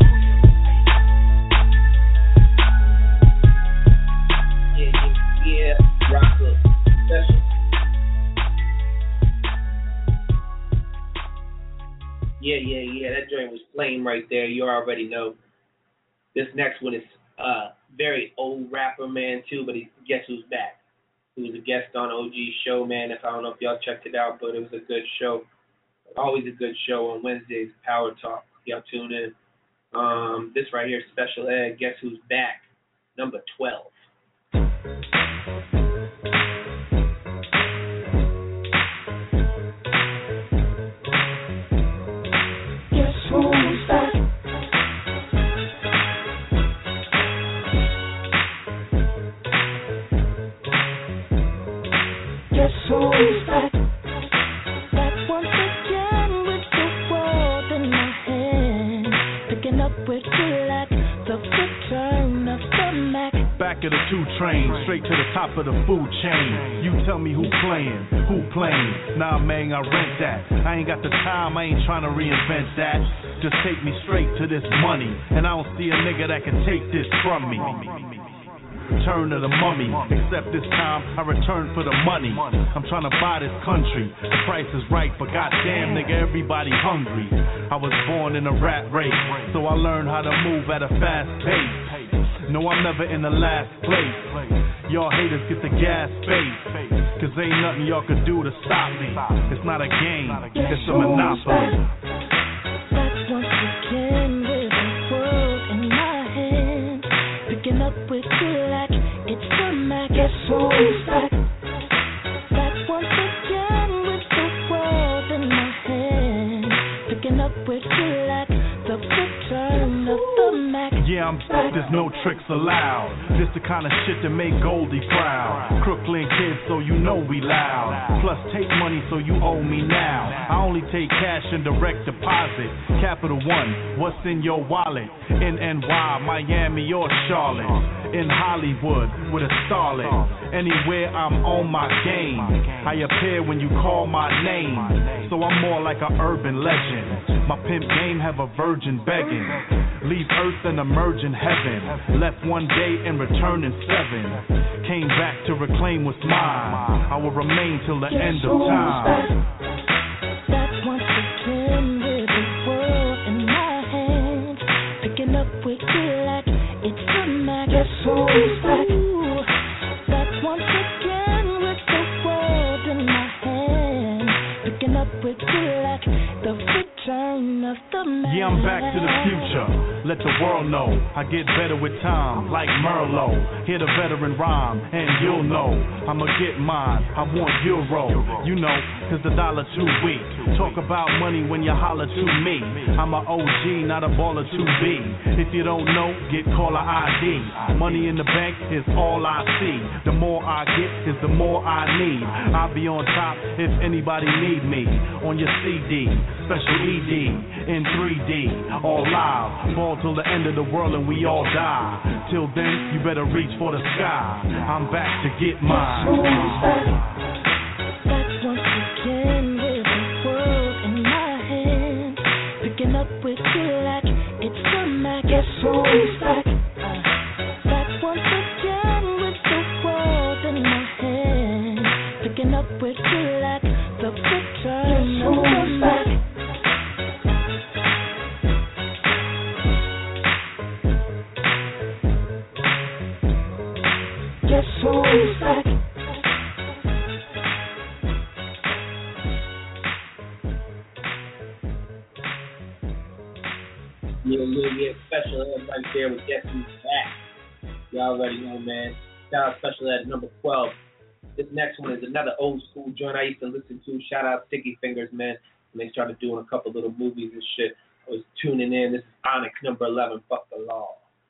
Yeah, rocker, special. Yeah, that joint was flame right there. You already know. This next one is very old rapper, man, too, but guess who's back? He was a guest on OG's show, man. I don't know if y'all checked it out, but it was a good show. Always a good show on Wednesdays, Power Talk. Y'all tune in. This right here, Special Ed, Guess Who's Back, number 12. Guess who's back? Guess who's back? Back once again with the world in my hand, picking up with you like the return of the Mac. Back of the 2 train, straight to the top of the food chain. You tell me who playing? Nah, man, I rent that. I ain't got the time, I ain't trying to reinvent that. Just take me straight to this money, and I don't see a nigga that can take this from me. Return to the mummy, except this time I return for the money. I'm trying to buy this country, the price is right, but goddamn nigga, everybody hungry. I was born in a rat race, so I learned how to move at a fast pace. No, I'm never in the last place. Y'all haters get the gas space, cause ain't nothing y'all could do to stop me. It's not a game, it's a monopoly. That's once again with the world in my hand, picking up with you like it's the Mac. Guess who's back? That's once again with the world in my hand, picking up with you like the return of the Mac. Yeah, I'm back, there's no tricks allowed. This the kind of shit that make Goldie proud. Crooklyn kids, so you know we loud. Plus take money, so you owe me now. I only take cash and direct deposit. Capital One, what's in your wallet? In NY, Miami, or Charlotte. In Hollywood, with a starlet. Anywhere I'm on my game. I appear when you call my name. So I'm more like an urban legend. My pimp game have a virgin begging. Leave earth and emerge in heaven. Left one day and return in 7. Came back to reclaim what's mine. I will remain till the end of time. That's once again with the world in my hands, picking up with you like it's the Mac. Guess who's back? That's once again with the Yeah, I'm back to the future. Let the world know I get better with time, like Merlot. Hear the veteran rhyme, and you'll know I'ma get mine. I want euro, you know, cause the dollar too weak. Talk about money when you holler to me. I'm a OG, not a baller to be. If you don't know, get caller ID. Money in the bank is all I see. The more I get is the more I need. I'll be on top if anybody need me. On your CD, special ED, in 3D, all live. Fall till the end of the world and we all die. Till then, you better reach for the sky. I'm back to get mine. Back once again with the world in my hand. Picking up with you like it's the Mac. Guess who's back? Back once again with the world in my hand. Picking up with you like the return of the Mac. Guess who's back? Yeah, special ed right there with Guess Who's Back. Y'all already know, man. Shout out special ed number 12. This next one is another old school joint I used to listen to. Shout out Sticky Fingers, man. When they started doing a couple little movies and shit, I was tuning in. This is Onyx number 11, Fuck the Law.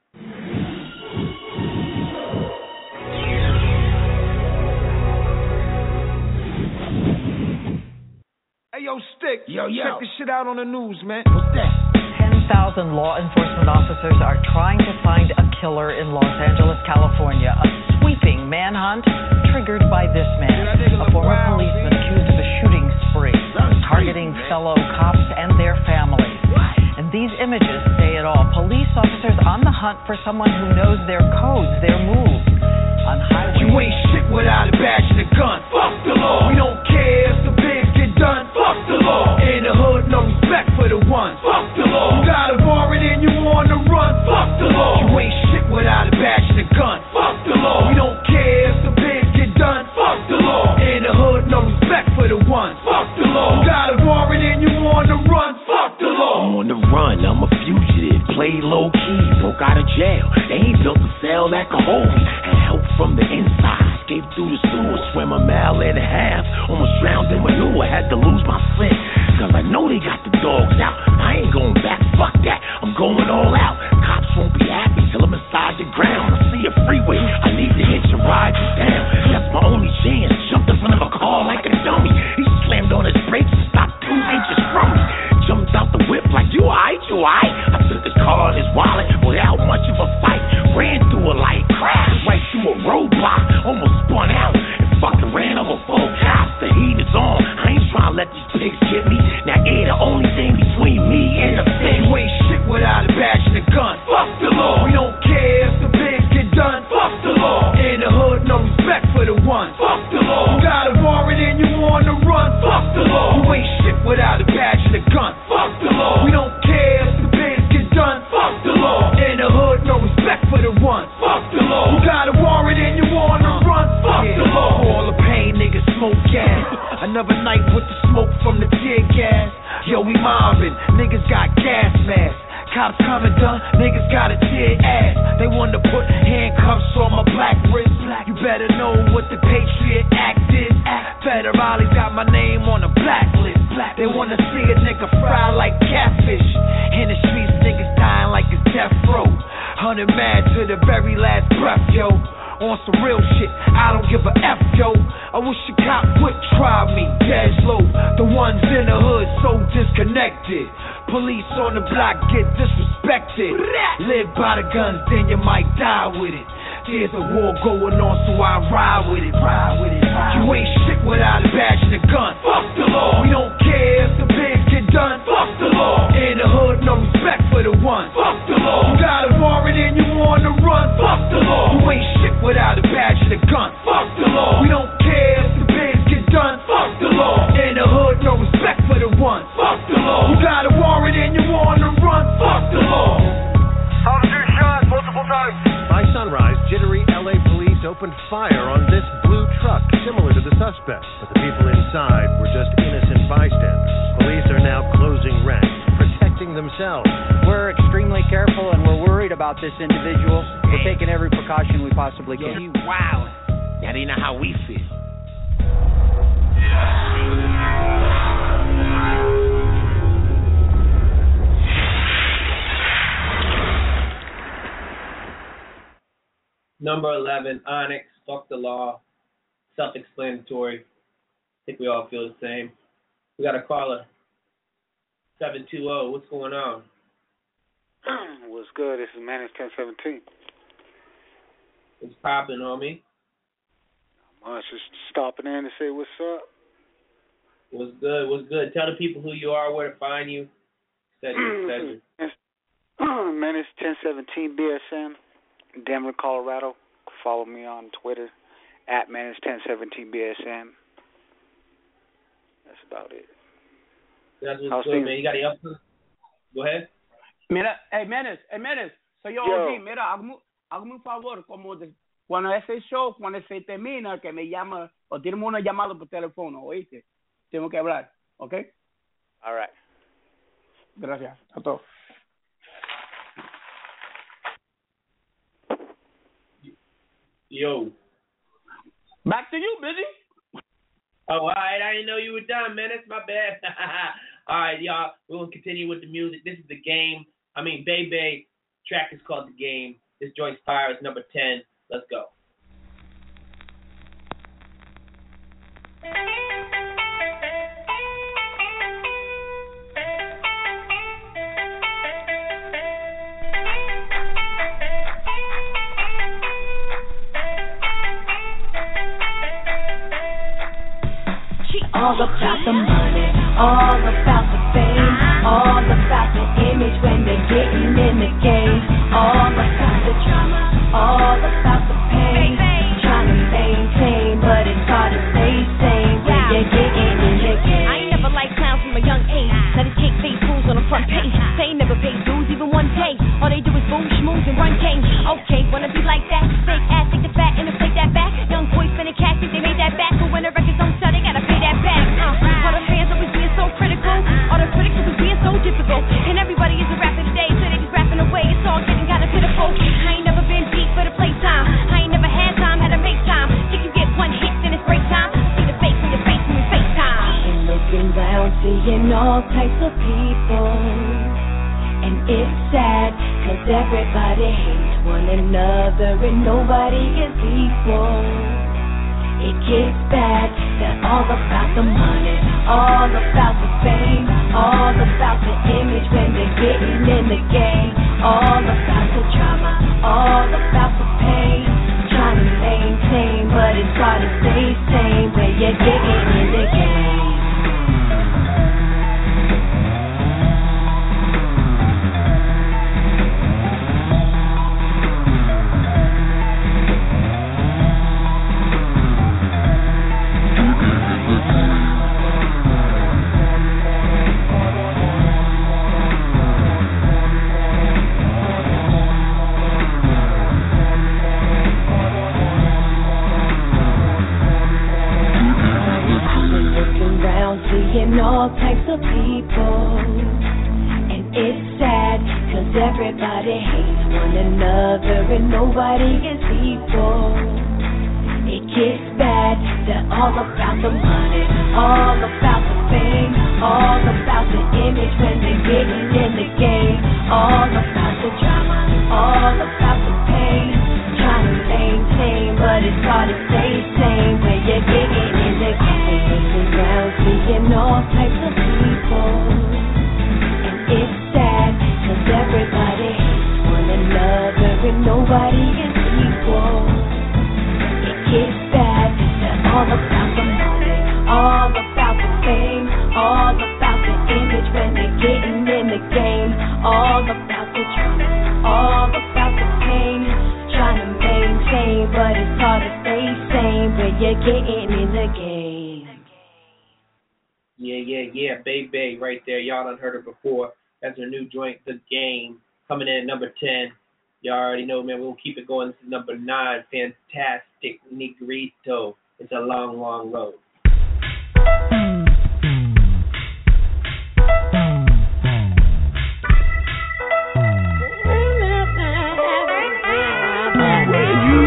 Hey, yo, Stick. Yo. Check this shit out on the news, man. What's that? 10,000 law enforcement officers are trying to find a killer in Los Angeles, California. A sweeping manhunt triggered by this man, a former policeman accused of a shooting spree, targeting fellow cops and their families. And these images say it all. Police officers on the hunt for someone who knows their codes, their moves on highways. You ain't shit without a badge and a gun. Fuck the law. We don't care if the bids get done. Fuck the law. In the hood, no respect for the ones. Fuck the law. You got a warrant and you on the run. Fuck the law. You ain't shit without a badge and a gun. Fuck the law. We don't care if the bids get done. Fuck the law. In the hood, no respect for the ones. Fuck the law. You got a warrant and you on the run. Fuck the law. I'm on the run. I'm a fugitive. Played low key. Broke out of jail. They ain't built a cell that could hold me. And help from the inside. Escaped through the sewer. Swim a mile and a half. Almost drowned in manure. Had to lose my scent. Cause I know they got the dogs out. I ain't going back. Fuck that. I'm going all out. Cops won't be happy till I'm inside the ground. I see a freeway. I need to hitch a ride you down. That's my only chance. Jumped in front of a car like a dummy. He slammed on his brakes and stopped 2 inches from me. Jumped out the whip like, you alright, you alright? I took his car and his wallet without much of a fight. Ran through a light, crashed right through a roadblock. Almost spun out and fucking ran over 4 cops. The heat is on. I ain't trying to let these pigs get me. Now air the only thing between me and the fence. You ain't shit without a badge and a gun. Fuck the law. We don't care if the bids get done. Fuck the law. In the hood, no respect for the ones. Fuck the law. You got a warrant and you on the run. Fuck the law. You ain't shit without a badge and a gun. Fuck the law. We don't care if the bids get done. Fuck the law. In the hood, no respect for the ones. Fuck the law. You got a warrant and you on the run. Fuck the law. All the pain, niggas smoke gas. Another night with the smoke from the tear gas. Yo, we mobbing. Niggas got gas masks. Cops coming done, niggas gotta tear ass. They wanna put handcuffs on my black wrist. You better know what the Patriot Act is. Federales got my name on the blacklist. They wanna see a nigga fry like catfish. In the streets, niggas dying like it's death row. 100 mad to the very last breath, yo. On some real shit, I don't give a F, yo. I wish a cop would try me, Dej Low. The ones in the hood so disconnected. Police on the block get disrespected. Live by the guns, then you might die with it. There's a war going on, so I ride with it. You ain't shit without a badge and a gun. Fuck the law. We don't care if the bids get done. Fuck the law. In the hood, no respect for the ones. Fuck the law. You got a warrant and you on the run. Fuck the law. You ain't shit without a badge and a gun. Fuck the law. We don't care if the bids get done. Fuck the law. In the hood, no respect for the ones. Fuck the law. You got a warrant and you on the run. Fuck the law. Officer shot multiple times. By sunrise, jittery LA police opened fire on this blue truck, similar to the suspect. But the people inside were just innocent bystanders. Police are now closing ranks, protecting harm themselves. We're extremely careful, and we're worried about this individual. We're taking every precaution we possibly can. He wild. That ain't how we feel. Number 11, Onyx, Fuck the Law. Self-explanatory. I think we all feel the same. We got a caller. 720, what's going on? What's good? This is Manage 1017. What's popping, homie? Not much. Just stopping in to say what's up. What's good? What's good? Tell the people who you are, where to find you. Manage 1017 BSM, Denver, Colorado. Follow me on Twitter at Manage 1017 BSM. That's about it. That's what's good, man. You got the up? Go ahead. Mira, Menes. So yo, OG, mira, hazme un favor, como cuando ese show, cuando se termina, que me llama, o tenemos una llamada por teléfono, ¿oíste? Tengo que hablar, ¿ok? All right. Gracias a todos. Yo. Back to you, Busy. Oh, all right. I didn't know you were done, man. That's my bad. All right, y'all. We're going to continue with the music. This is The Game. Bebe. Track is called The Game. This joint's fire is number 10. Let's go. All about the money, all about the fame, all about the image when they're getting in the game, all about the drama, all about the pain, trying to maintain, but it's hard to stay sane when you're getting in the game. I ain't never liked clowns from a young age, let us take fake fools on the front page, they ain't never paid dues even one day, all they do is boom, schmooze, and run cane. Okay, wanna be like that, fake ass, take the fat and then take that back, young boys spinning cash, think they made that back, but when the records don't sell, they gotta pay that back. All the fans always being so critical, all the critics always being so difficult, and everybody is a rapper today, so they just rapping away, it's all getting kinda pitiful. I ain't never been deep for the playtime, I ain't never had time, had to make time, think you get one hit, then it's break time, see the face on your face when we FaceTime. I'm looking around, seeing all types of people, and it's sad, cause everybody hates one another, and nobody is equal. It gets bad, they're all about the money, all about the fame, all about the image when they're getting in the game, all about the drama, all about the pain, trying to maintain, but it's hard to stay sane when you're getting in the game. Seeing all types of people, and it's sad, cause everybody hates one another and nobody is equal. It gets bad, they're all about the money, all about the fame, all about the image when they're getting in the game, all about the drama, all about the pain, trying to maintain, but it's hard to stay sane when you're getting in the game. Around seeing all types of people, and it's sad, cause everybody hates one another and nobody is equal. It gets bad, they're all about the money, all about the fame, all about the image when they're getting in the game, all about the drama, all about the pain, trying to maintain, but it's hard to stay sane when you're getting in the game. Yeah, Bebe right there. Y'all done heard her before. That's her new joint, The Game, coming in at number 10. Y'all already know, man. We'll keep it going. This is number 9, Fantastic Negrito. It's a long, long road.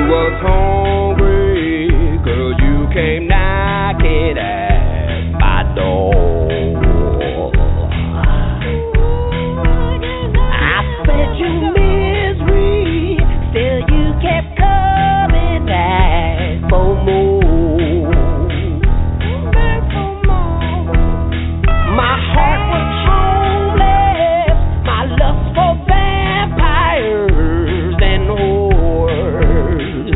was hungry, girl, you came knocking at my door. I fed you misery, still you kept coming back for more. My heart was homeless, my lust for vampires and whores.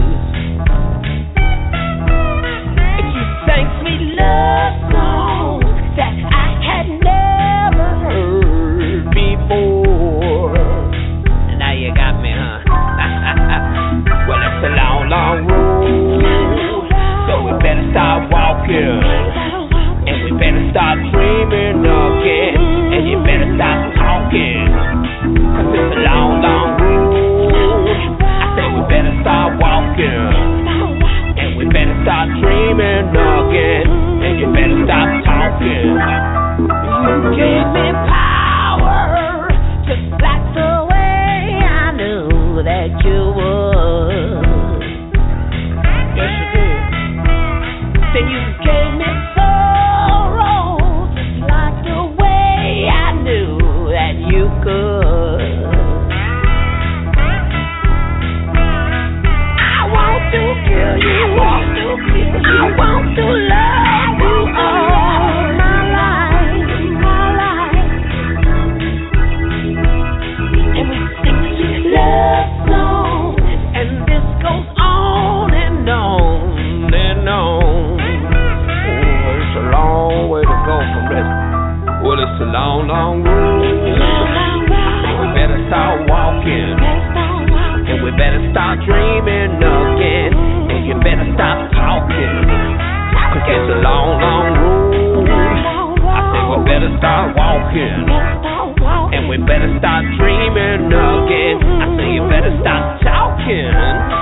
You sang sweet love songs that I had never heard before. Now you got me, huh? Well, it's a long, long road, so we better start walking, and we better start dreaming again, and you better stop talking, 'cause it's a long, long road. I said we better start walking, and we better start dreaming again, and you better stop talking. You gave me power, just like the way I knew that you would. Yes, you did. Then you gave me sorrow, just like the way I knew that you could. I want to kill you, I want to love you all my life. And we sing sweet love songs, and this goes on and on and on. Oh, it's a long way to go from this. Well, it's a long, long road. We better start walking, and we better start dreaming again, and you better stop talking, 'cause it's a long, long road. I said we better start walking, and we better start dreaming again. I said you better stop talking.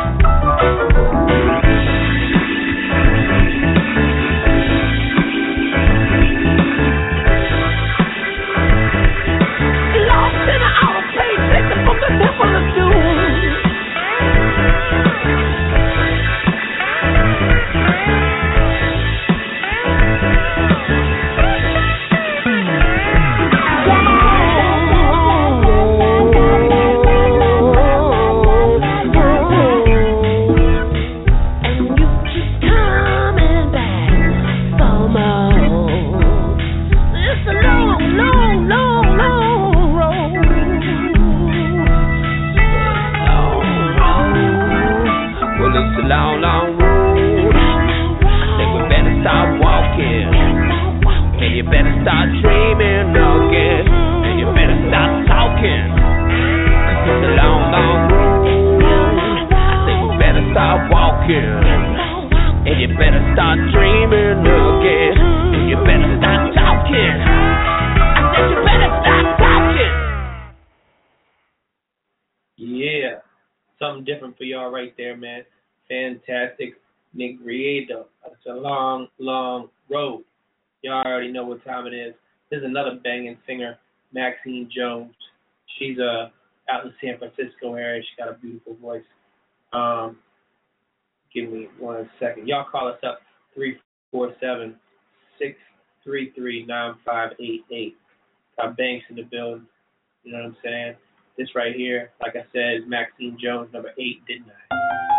Lost in an outer place, taken from the temple of doom. Long, long road. I think we better start walking, and you better start dreaming again, and you better stop talking, 'cause it's a long, long road. I think we better start walking, and you better start dreaming again, and you better stop talking. I said you better stop talking. Yeah, something different for y'all right there, man. Fantastic Negredo. It's a long, long road. Y'all already know what time it is. There's another banging singer, Maxine Jones. She's out in the San Francisco area. She got a beautiful voice. Give me 1 second. Y'all call us up 347-633-9588. Got Banks in the building. You know what I'm saying? This right here, like I said, is Maxine Jones, number 8, Didn't I?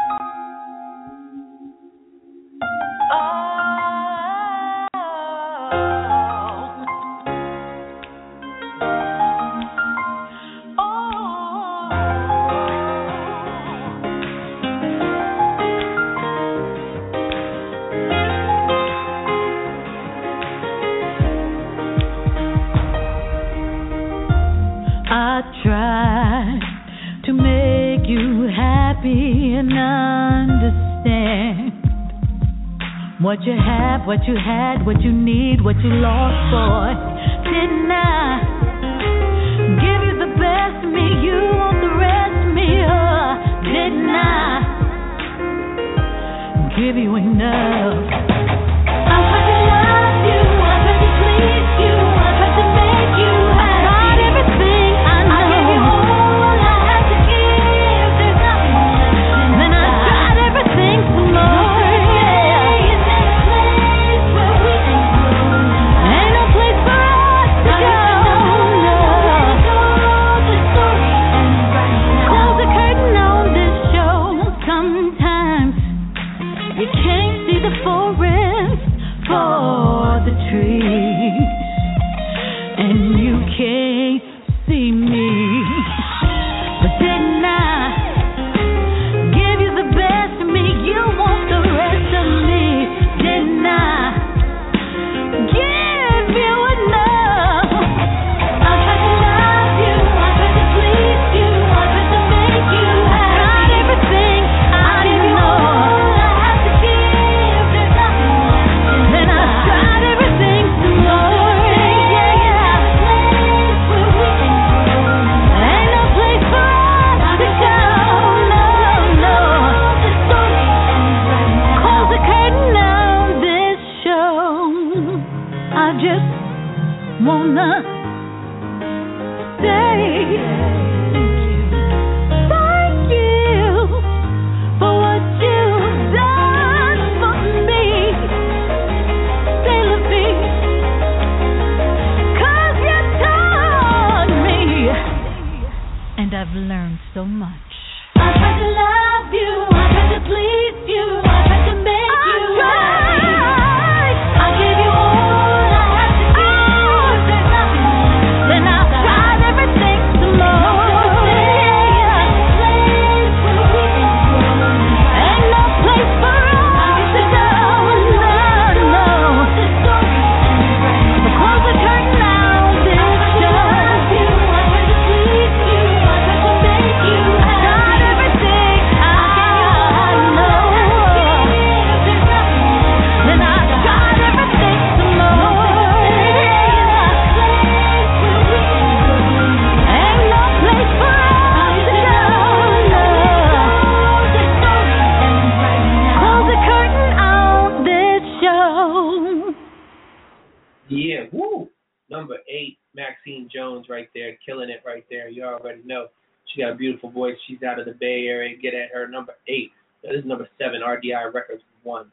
I try to make you happy and understand what you have, what you had, what you need, what you lost for. Didn't I give you the best of me? You want the rest of me? Didn't I give you enough? I tried to love you, I tried to please you, I tried to make you happy. I tried everything I know. I gave you all I had to give. There's nothing left. Then I tried I just wanna say thank you for what you've done for me, Sailor V, 'cause you taught me, and I've learned so much. I tried to love you, I tried to please you, I tried to make you right. I gave you all I had to give. Then I tried everything some more. Ain't no place for us to go. No. So close the curtain now, this show. I tried to please you, I tried to make you happy. Everything I know. Then I tried everything some more. Ain't no place for us to go. Close the curtain on this show. Yeah, woo! Number 8, Maxine Jones right there, killing it right there. You already know. She got a beautiful voice. She's out of the Bay Area. Get at her. Number 8. This is number 7, RDI Records 1.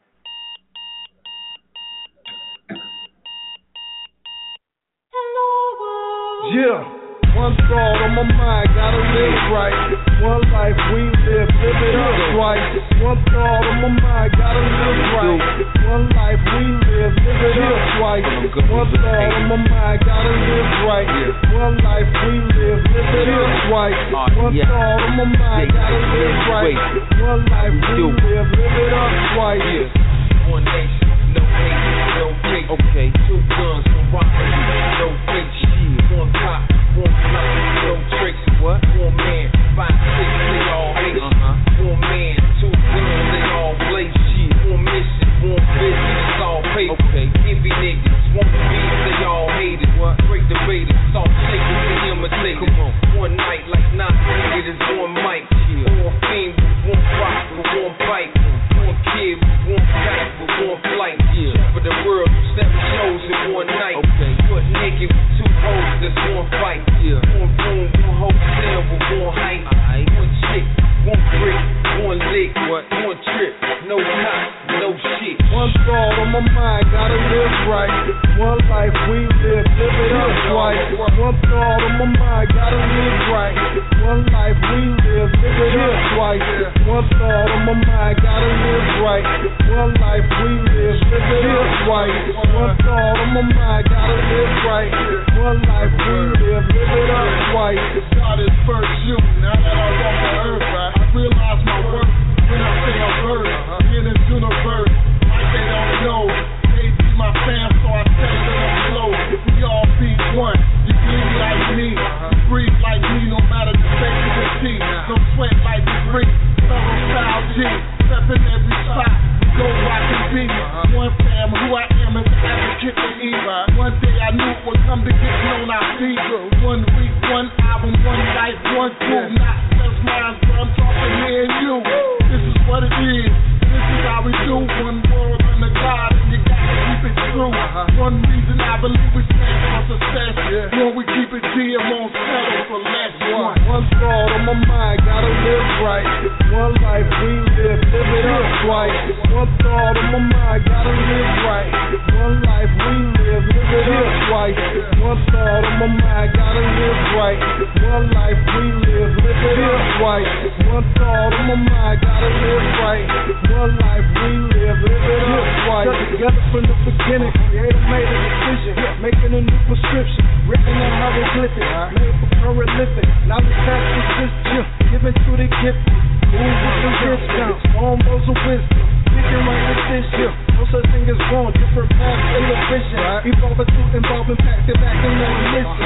Yeah, one thought on my mind, gotta live right. One life we live it up right. One thought on my mind, gotta live right. One life we live it up right. One thought on my mind, gotta live right. One life we live it up right. One thought on my mind, gotta live right. One life we live it up right. One nation, no hate, no hate. Okay. 2 guns, 1 robbery, no fake shit. 1 cop, 1 block, no tricks. What? 1 man, 5, 6, they all hate. 1 man, 2 guns, they all blaze shit. 1 mission, 1 business, it's all paper. Okay. Envy niggas, 1 beef, they all hate it. What? Great debaters, soft shakers, and imitators. Come on. 1 night like 9 niggas, 1 mic. 1 fiend with 1 rock with 1 bite. 1 kid with 1 pack with 1 flight. For the world, 7 shows in 1 night. Okay. Put naked with 2 hoes, that's 1 fight. 1 room, 1 hotel with 1 height. 1 chick, 1 brick, 1 lick. 1 trip, no cops, no shit. One thought on my mind, gotta live right. One life we live it up right. One thought on my mind, gotta live right. One life we live it up right. One thought on my mind, gotta live right. One life we live it up right. One thought on my mind, gotta live right. One life we live it up right. God is first you, now that I walk the earth, I realize my worth when I say a verse. In this universe, like they don't know. They be my fam, so I say to them slow. We all be one. You bleed like me, you breathe like me, no matter the state of the sea. No sweat like the Greek, thorough style G. Step in every spot, go rock and be. One fam, who I am is the advocate for evil. One day I knew it would come to get known I see. 1 week, 1 album, 1 life, 1 crew. Not just mine, but I'm talking me and you. This is what it is. This is how we do. 1 world under God, and you gotta keep it true. 1 reason I believe we stand for success. When we keep it G, it won't settle for less. One thought on my mind, gotta live right. One life we live it up right. One thought on my mind, gotta live right. One life we live it up right. One thought on my mind, gotta live right. One life we live it up right. One thought on my mind, gotta live right. One life we live it up right. Together from the beginning, Creator made a decision, making a new prescription, written on hieroglyphics, made for current living. Knowledge that exists, given to the gift. Move with the wisdom, storm blows of wisdom. Speaking right with this year, no such thing as wrong, different paths in the vision. Evolving to involve, impacted back and let listen. Watch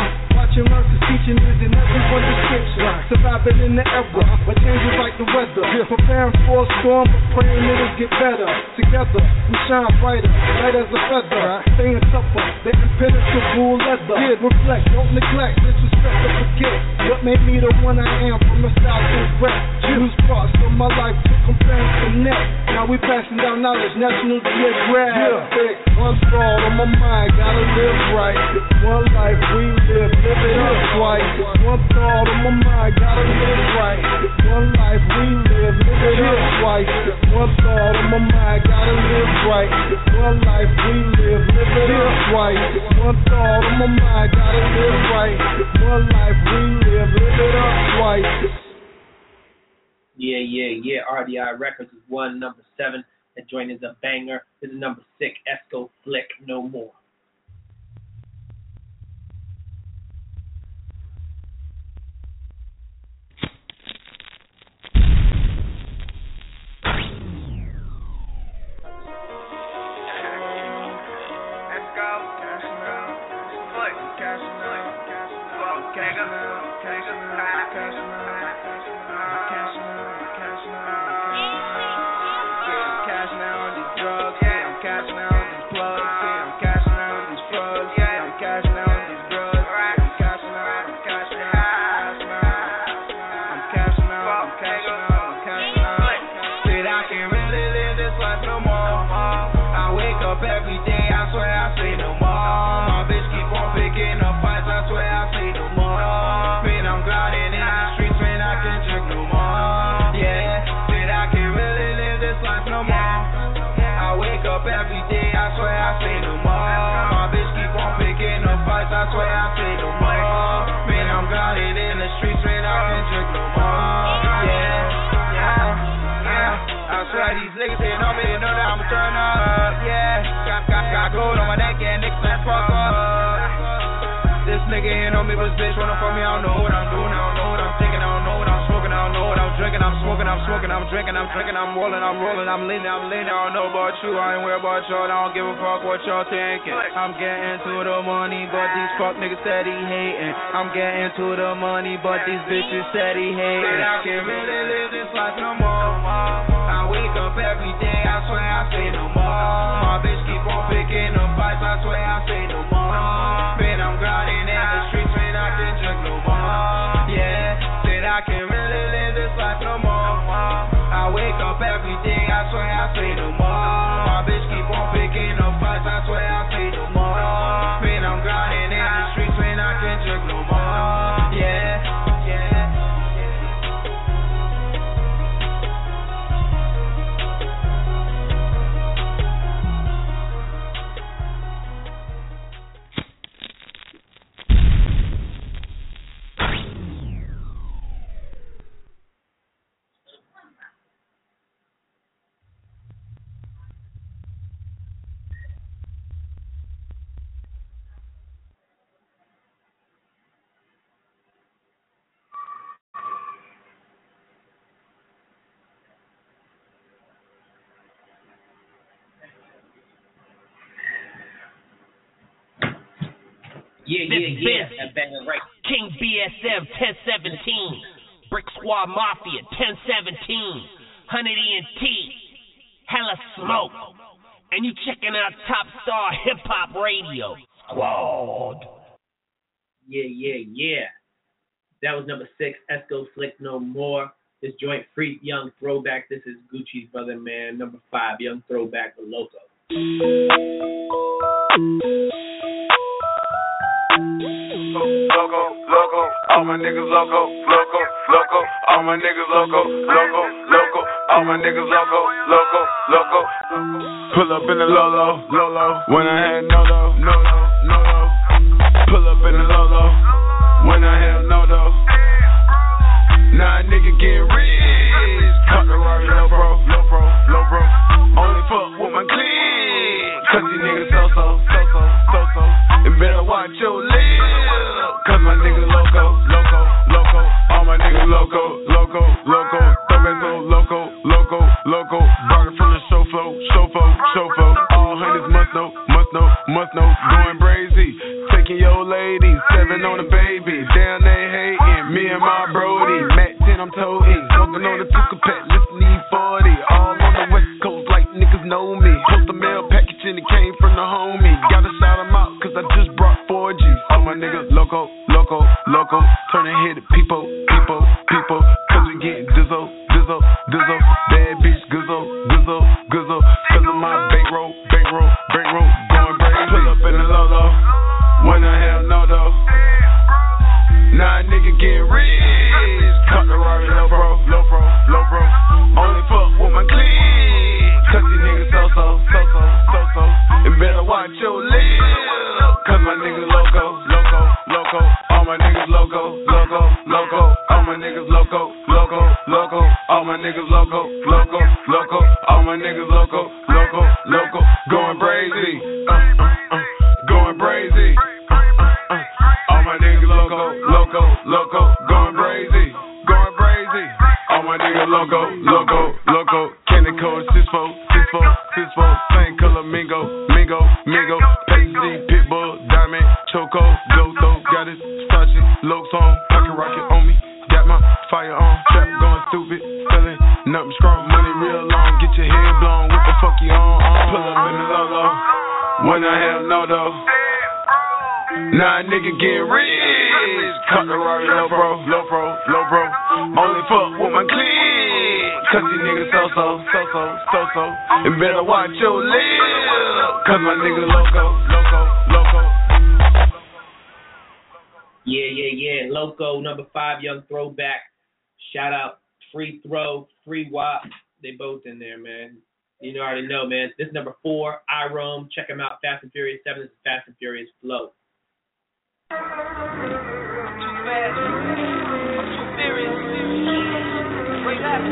Watch and learn, 'cause teaching is in everyone's description. Surviving in the era, but changes like the weather. Preparing for a storm, but praying it'll get better. Together, we shine brighter, light as a feather. Staying tougher, the impenetrable leather. Reflect, don't neglect, disrespect or forget what made me the one I am from the south to the west. Use parts of my life to compare and connect. Now we passing down knowledge, National Geographic. One thought on my mind, gotta live right. One life we live it up twice. One thought on my mind, gotta live right. One life we live it up twice. One thought on my mind, gotta live right. One life we live it up twice. One thought on my mind, gotta live right. One life we live it up twice. Yeah. RDI Records is 1, number 7. That joint is a banger. This is number 6, Esco Flick No More. I'm rolling, I'm leaning, I don't know about you, I ain't worried about y'all, I don't give a fuck what y'all thinking. I'm getting to the money, but these fuck niggas steady hating. I'm getting to the money, but these bitches steady hating. I can't really live this life no more. I wake up every day, I swear I say no more. My bitch keep on picking up fights, I swear I say no more. Man, I'm grinding in the streets, man, I can't drink no more. Yeah, said I can't really live this life no more. I wake up every day, I swear I say no more. My bitch keep on picking up fights, I swear I say no more. Man, I'm grinding in the streets, man, I can't drink no more. Yeah. Yeah. That banger right. King BSM 1017. Brick Squad Mafia 1017. 100 ENT. Hella Smoke. And you checking out Top Star Hip Hop Radio. Squad. Yeah. That was number 6, Esco Slick No More. This joint, Free Young Throwback. This is Gucci's brother, man. Number 5, Young Throwback with Loco. Loco, all my niggas loco, all my niggas loco, all my niggas loco. Pull up in the Lolo, when I had no. Pull up in the Lolo, when I had no. Nah, nigga get rich, cut the Rari, low bro. Only fuck with my clique, 'cause these niggas so. And better watch your lips, 'cause my niggas loco. All my niggas loco. Throw loco. Barking from the show flow. All hundreds must know. brazy. Taking your lady, 7 on the baby. Damn, they hating. Me and my Brody. Mac 10, I'm toting. Smoking on the Tuka Pack, listen to E40. All on the West Coast like niggas know me. Post a mail package and it came from the homie. Gotta shout them out, cause I just brought 4G. All my niggas loco, loco, loco. Turning head to people, people, people. Cause we getting dizzo, dizzo, dizzo. Bad bitch, guzzo, guzzo, guzzo. Cause of my bankroll, bankroll, bankroll. Going crazy. Pull up in the Lolo. When I have no though. Nah, nigga get rich. Cut the Rari, low bro, low bro, low bro. Only fuck with my clique. Cause these niggas so. And better watch your lips. Cause my niggas loco, loco, loco. All my niggas loco, loco, loco. All my niggas loco, loco, loco. All my niggas loco, loco, loco. All my niggas loco, loco, loco. Going brazy. Going brazy. All my niggas loco, loco, loco. Going brazy. Going brazy. All my niggas loco, loco, loco. Candy code 6-4, 6-4, 6-4. Same color Mingo, Mingo, Mingo. Pepsi, Pitbull, Diamond, Choco, Goto. Got his Sachi, Lokes on. Pocket rocket on me. Got my fire on. Trap going stupid. Selling nothing strong. Money real long. Get your head blown. What the fuck you on? Pull up in the Lolo. When I have no though. Nah, nigga get rich. Cut the Rari, low bro, low bro, low bro. Only fuck with my clique. Cause these niggas so. And better watch your lips. Cause my niggas loco, loco, loco. Yeah. Loco, number 5, Young Throwback. Shout out Free Throw, Free Wop. They both in there, man. You already know, man. This is number 4, I Roam. Check them out. Fast and Furious 7. This is Fast and Furious Flow. I'm too fast. I'm too furious. Wait up.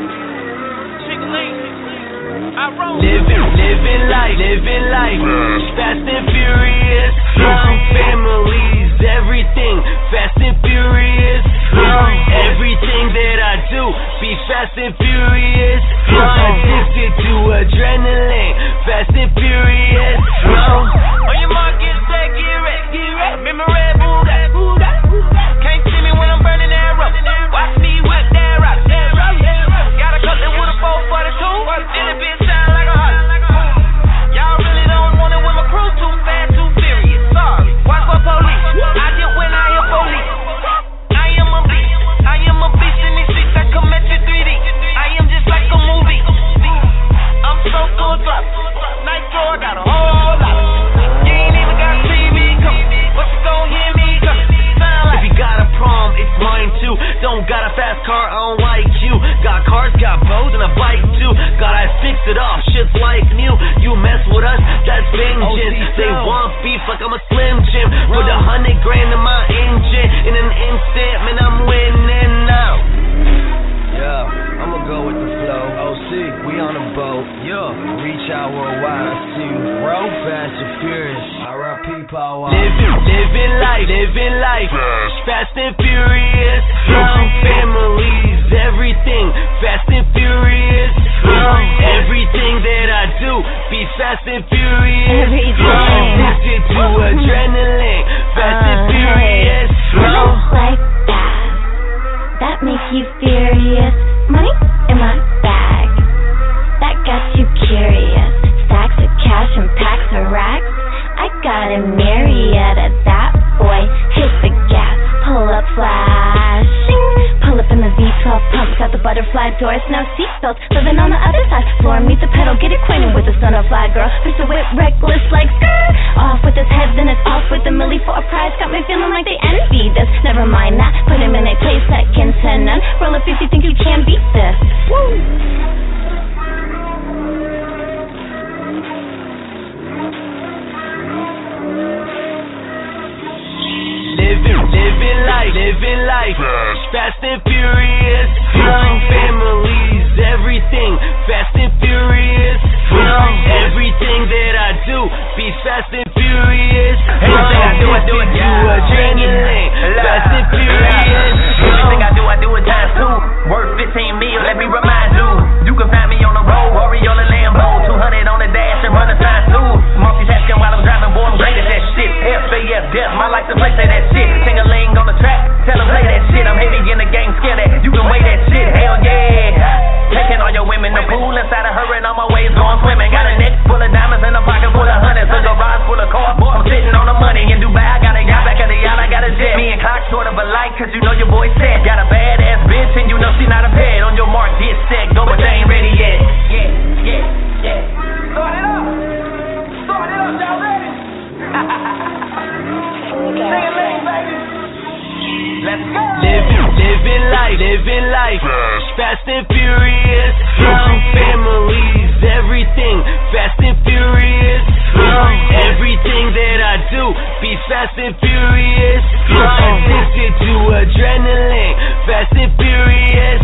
I roam. Living life. Fast and furious. Families, everything. Fast and furious. Everything that I do, be fast and furious. Addicted to adrenaline. Fast and furious. On your mark, get set, get ready. Remember Red Bull, can't see me when I'm burning that rope. Watch me whip that rock. Got a cutlet with a 442. And it bitch sound like a hot. Y'all really don't want it with my crew. Too fast, too furious. Sorry, watch for police. I just when I hear police. I am a beast in these streets. I come at you 3D. I am just like a movie. I'm so good, drop. Nitro, I got a whole lot. You ain't even got TV coming. But you gon' hear me coming. If you got a problem, it's mine too. Don't got a fast car, I don't like you. Got cars, got bows, and a bike too. Gotta fix it up, shit's like new. You mess with us, that's vengeance. They want beef like I'm a Slim Jim. Put $100 grand in my engine. In an instant, man, I'm winning now. Yeah, I'ma go with the flow. OC, we on a boat. Yeah, reach out worldwide. I see you, bro. Fast and furious. R.I.P. Power. Living life. Fast and furious. Families, everything. Fast and furious. Everything that I do, be fast and furious. Addicted to adrenaline. Fast and furious. Like that makes you furious. Money in my bag, that got you curious. Stacks of cash and packs of racks. I got a myriad of that boy. Hit the gas, pull up flashing. Pull up in the V12 pump, got the butterfly doors, no seatbelts. Living on the other side, floor meet the pedal, get acquainted with the son of fly girl. Push the whip reckless like off with his head, then it's off with the millie for a prize. Got me feeling like they envy this. Never mind that, put him in a place second to none. Roll up if you think you can beat this. Woo! Living life, fast and furious. Families, everything, fast and furious. Everything that I do, be fast and furious. Everything I do adrenaline, fast and furious. Everything I do it times 2. Worth 15 mil, let me remind you. You can find me on the road, Oreo and Lambo. 200 on the dash and run a sign too. Multitasking while I'm driving, boy, I'm great at that shit. death. My life to play, say that shit. Ting-a-ling on the track, tell them play that shit. I'm heavy in the game, scare that. You can weigh that shit, hell yeah. Taking all your women, the pool inside of her and on my ways going swimming. Got a neck full of diamonds and a pocket full of hundreds. A garage full of cars, I'm sitting on the money. In Dubai, I got a yacht, back at the yacht, I got a jet. Me and Clock sort of alike, cause you know your boy said. Got a badass bitch and you know she not a pet. On your mark, get set, go, but they ain't ready yet. Yeah. Start it up, y'all ready? Sing-a-ling, baby. Let's go. Living life, fast and furious. Families, everything, fast and furious. Everything that I do, be fast and furious. Addicted to adrenaline, fast and furious.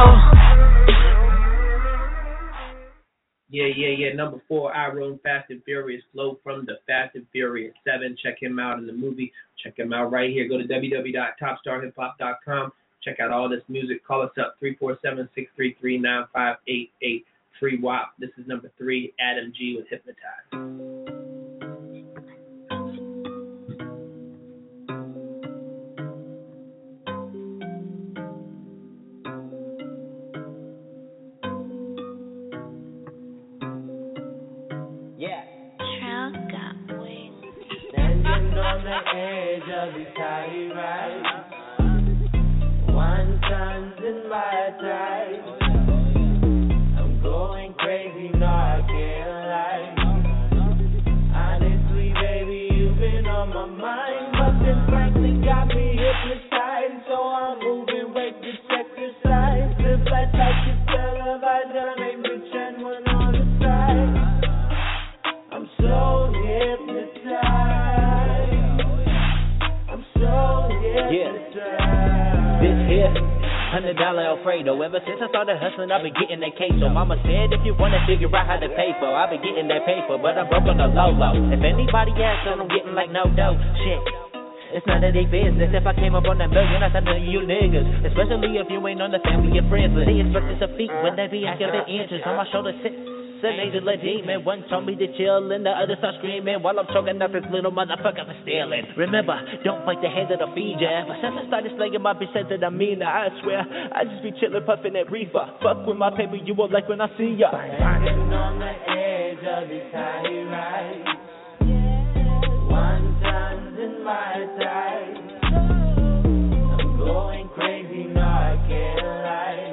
Yeah. Number 4, Iron Fast and Furious, flow from the Fast and Furious 7. Check him out in the movie. Check him out right here. Go to www.topstarhiphop.com. Check out all this music. Call us up, 347-633-9588. Free WAP. This is number 3, Adam G with Hypnotized. Standing on the edge of these high rides. One sun's in my time. I'm going crazy, no, I can't lie. Honestly, baby, you've been on my mind. But this frankly got me hypnotized. So I'm moving, wait to check your size. Live life like it's televised. Gotta make me pretend one on the side. I'm so hypnotized. This here, $100 Alfredo. Ever since I started hustling, I've been getting that queso. Mama said if you wanna figure out how to pay for, I've been getting that paper, but I'm broke on the low. If anybody asks, I'm getting like no dough. Shit. It's none of their business. If I came up on that million, I said none of you niggas. Especially if you ain't on the family and friends. They expect us to feet when they be asking the inches. On my shoulder sits an angel, a demon. One told me to chill and the other start screaming while I'm choking up this little motherfucker for stealing. Remember, don't bite the hand that'll feed ya. Ever since I started slaying my bitch, said that I mean that. I swear, I just be chillin', puffin' that reefer. Fuck with my paper, you won't like when I see ya. Standing on the edge of these high rides. One sun's in my sight. I'm going crazy, no, I can't lie.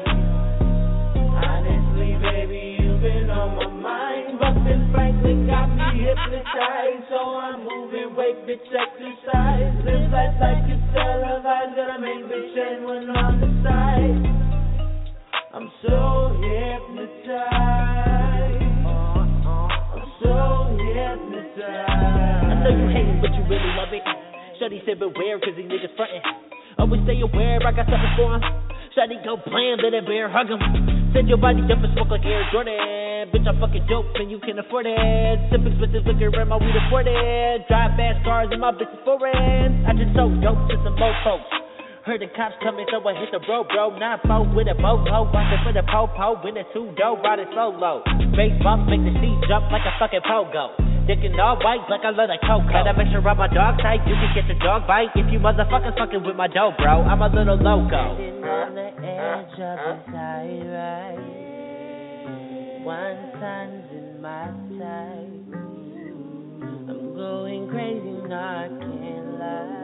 Honestly, baby, you've been on my mind. But this frankly got me hypnotized. So I'm moving, weight, bitch, exercise. Live life like it's televised. Gotta make bitch and one on the side. I'm so hypnotized. I'm so hypnotized. I know you hate it, but you really love it. Shawty said beware, cause these niggas frontin'. Always stay aware, I got something for him. Shawty go blam, let it bear, hug him. Send your body up and smoke like Air Jordan. Bitch, I'm fucking dope and you can afford it. Sip expensive liquor and my weed afforded. Drive fast cars and my bitch is foreign. I just so dope to some more folks. Heard the cops coming, so I hit the road, bro. 9-4 with a boho, watching for the po-po. With a 2-door, riding solo. Bass bump, make the seat jump like a fucking pogo. Dickin' all white like I love the cocoa. Gotta make sure I'm my dog type, you can get the dog bite. If you motherfuckers fucking with my dough, bro, I'm a little loco. Sitting on the edge of this high ride. One sun's in my sight. I'm going crazy, no, I can't lie.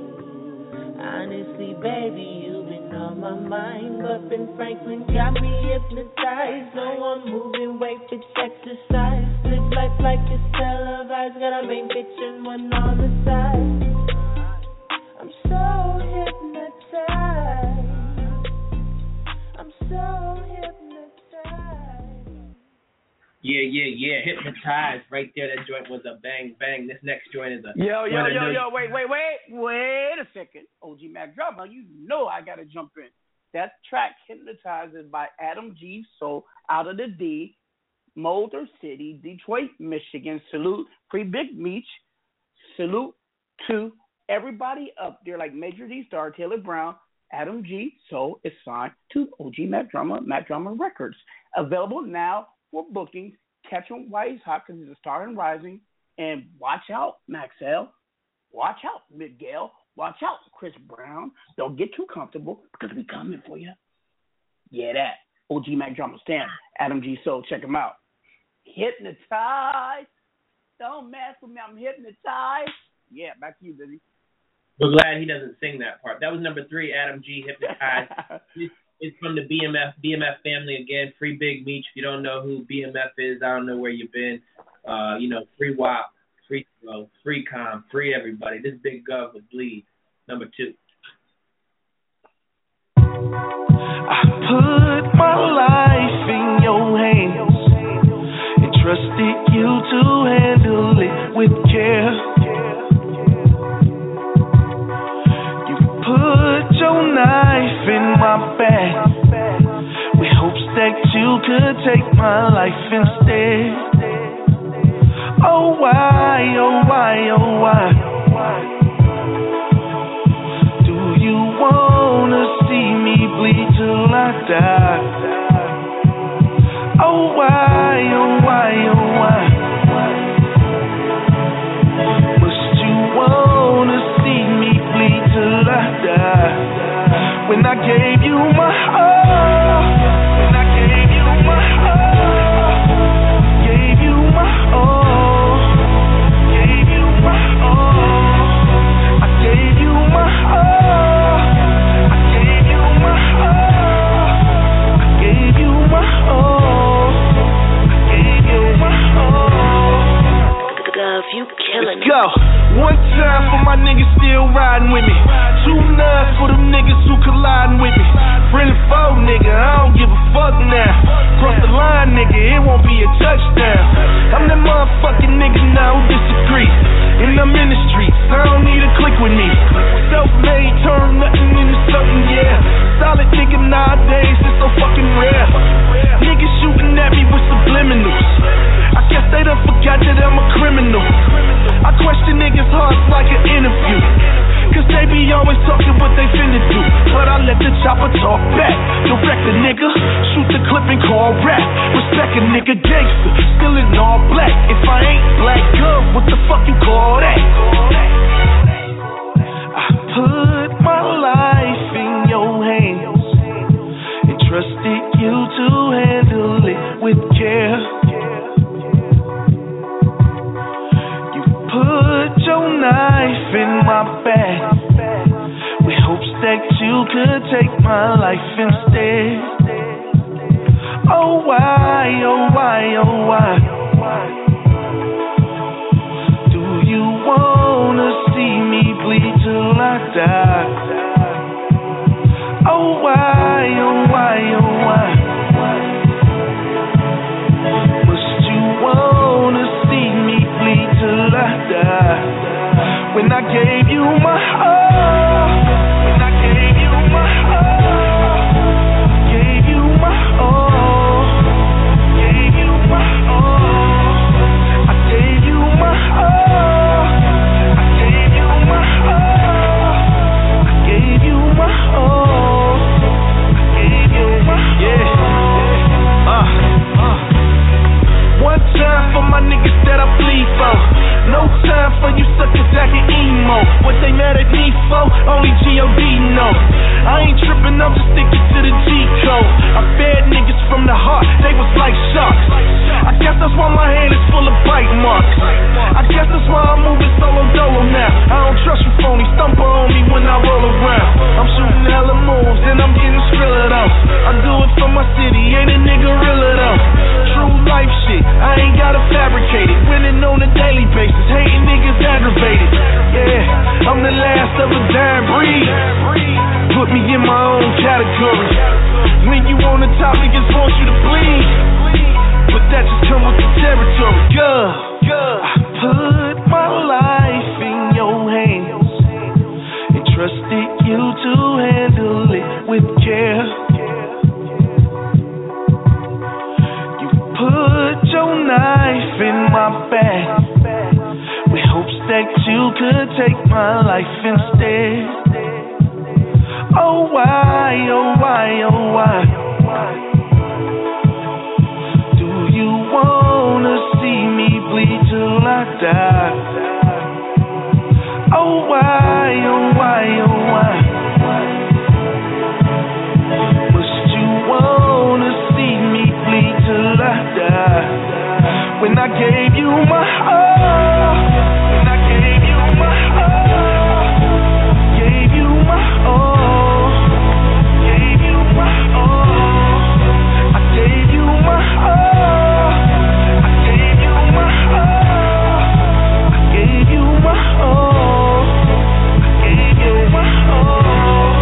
Honestly, baby, you've been on my mind. But Ben Franklin got me hypnotized. So I'm moving, weight, bitch, exercise. Live life like it's televised. Gotta make bitch and one on the side. I'm so hypnotized. I'm so hypnotized. Yeah. Hypnotized right there. That joint was a bang, bang. This next joint is a... Yo. Wait a second. OG Mac Drama, you know I got to jump in. That track, Hypnotized, is by Adam G. So out of the D, Motor City, Detroit, Michigan. Salute, Free Big Meech. Salute to everybody up there like Major D Star, Taylor Brown, Adam G. So it's signed to OG Mac Drama Records. Available now for bookings. Catch him while he's hot because he's a star and rising. And watch out, Maxell. Watch out, Miguel. Watch out, Chris Brown. Don't get too comfortable because we coming for you. Yeah, that. OG Mac Drama Stand. Adam G. Soul. Check him out. Hypnotized. Don't mess with me. I'm hypnotized. Yeah, back to you, Busy. We're glad he doesn't sing that part. That was number 3, Adam G. Hypnotized. It's from the BMF family again. Free Big Meech. If you don't know who BMF is, I don't know where you've been. Free WAP, free Flow, free Com, free everybody. This Big Gov with Bleed. Number 2. I put my life in your hands and trusted you to handle it with care. You put your knife in my back with hopes that you could take my life instead. Oh why, oh why, oh why? Do you wanna see me bleed till I die? Oh why, oh why, oh why? Must you wanna see me bleed till I die? When I gave you my all, when I gave you my all, gave you my all, gave you my all, I gave you my all, I gave you my all, I gave you my all, I gave you my all. Gov, you killing me. Let's go. One time for my niggas still riding with me. 2 9s for them niggas who colliding with me. Friendly foe, nigga, I don't give a fuck now. Cross the line, nigga, it won't be a touchdown. I'm that motherfucking nigga now who disagrees. And I'm in the streets, I don't need a click with me. Self-made, turn nothing into something, yeah. Solid nigga nowadays, it's so fucking rare. Niggas shooting at me with subliminals. I guess they done forgot that I'm a criminal. I question niggas' hearts like an interview. Cause they be always talking what they finna do. But I let the chopper talk back. Direct a nigga, shoot the clip and call rap. Respect a nigga gangster, still in all black. If I ain't black good, what the fuck you call that? I put my life in your hands and trusted you to handle it with care. You put your knife in my back with hopes that you could take my life instead. Oh why, oh why, oh why? Do you wanna see me bleed till I die? Oh why, oh why, oh why? Must you wanna see me bleed till I die? When I gave you my all, when I gave you my all, gave you my all, gave you my all, I gave you my all, I gave you my all, I gave you my all, I gave you my all. One time for my niggas that I bleed for. No time for you suckers acting emo. What they mad at me for? Only G.O.D. know. I ain't tripping, I'm just sticking to the G-code. I fed niggas from the heart, they was like sharks. I guess that's why my hand is full of bite marks. I guess that's why I'm moving solo dolo now. I don't trust you phony, stumble on me when I roll around. I'm shooting hella moves and I'm getting skrilla though. I do it for my city, ain't a nigga realer though. True life shit, I ain't gotta fabricate it. Winning on a daily basis, hating niggas aggravated. Yeah, I'm the last of a dying breed. Put me in my own category. When you on the top, niggas want you to bleed. But that just come with the territory. I put my life in your hands and trusted you to handle it with care. You put your knife in my back with hopes that you could take my life instead. Oh why, oh why, oh why? Do you wanna see me bleed till I die? Oh When I gave you my all, when I gave you my all, gave you my all, gave you my all, I gave you my all, I gave you my all, I gave you my all, I gave you my all.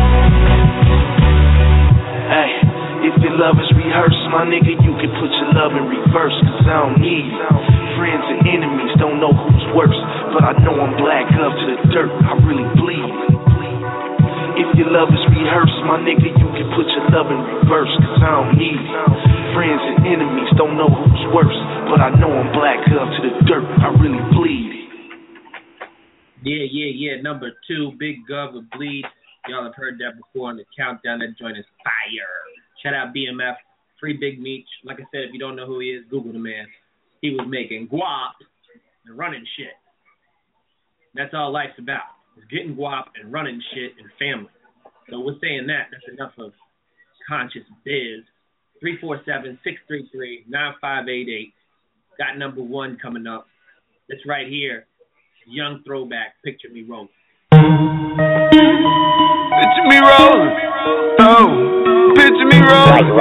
Hey, if your love is rehearsed, my nigga, you can put your love in reverse, cause I don't need it. Friends and enemies don't know who's worse, but I know I'm black up to the dirt, I really bleed it. If your love is rehearsed, my nigga, you can put your love in reverse, cause I don't need it. Friends and enemies don't know who's worse, but I know I'm black up to the dirt, I really bleed it. Yeah. Number 2, Big Gov with Bleed. Y'all have heard that before on the countdown. That joint is fire. Shout out BMF. Free Big Meech. Like I said, if you don't know who he is, Google the man. He was making guap and running shit. That's all life's about. Is getting guap and running shit and family. So we're saying that's enough of conscious biz. 347-633-9588. Got number 1 coming up. It's right here. Young throwback. Picture Me Rolling. Picture me rolling. Oh, picture me rolling.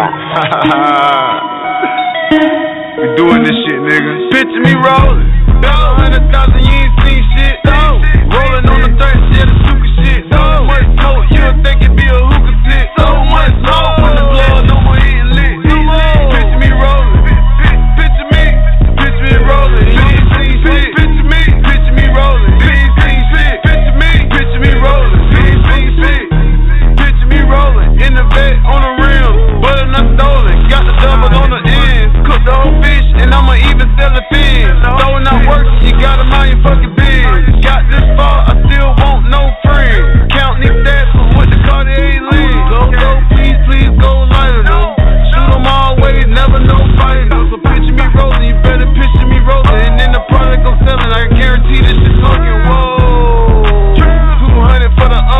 We doing this shit, nigga. Picture me rolling. 100,000, you ain't seen shit. Rolling on the dirt, shit, the super shit. So much smoke, you'll think it be a hookah stick. So much smoke, when the blood, no more eating lit. Picture me rolling. Picture me rolling. You ain't seen shit. Picture me rolling. You ain't seen shit. Picture me rolling. You ain't seen shit. Picture me rolling. In the vet, on the rim, butter not stolen. Got the double on the ends. Cook the whole fish, and I'ma even sell the fins. Throwing out work, you got a mind fucking biz. Got this far, I still want no friends. Count these stats with the Cartier lens. Go, please go lighter though. Shoot them always, never no fighting though. So picture me rolling, you better picture me rolling. And then the product I'm selling, I can guarantee this shit fucking whoa. 200 for the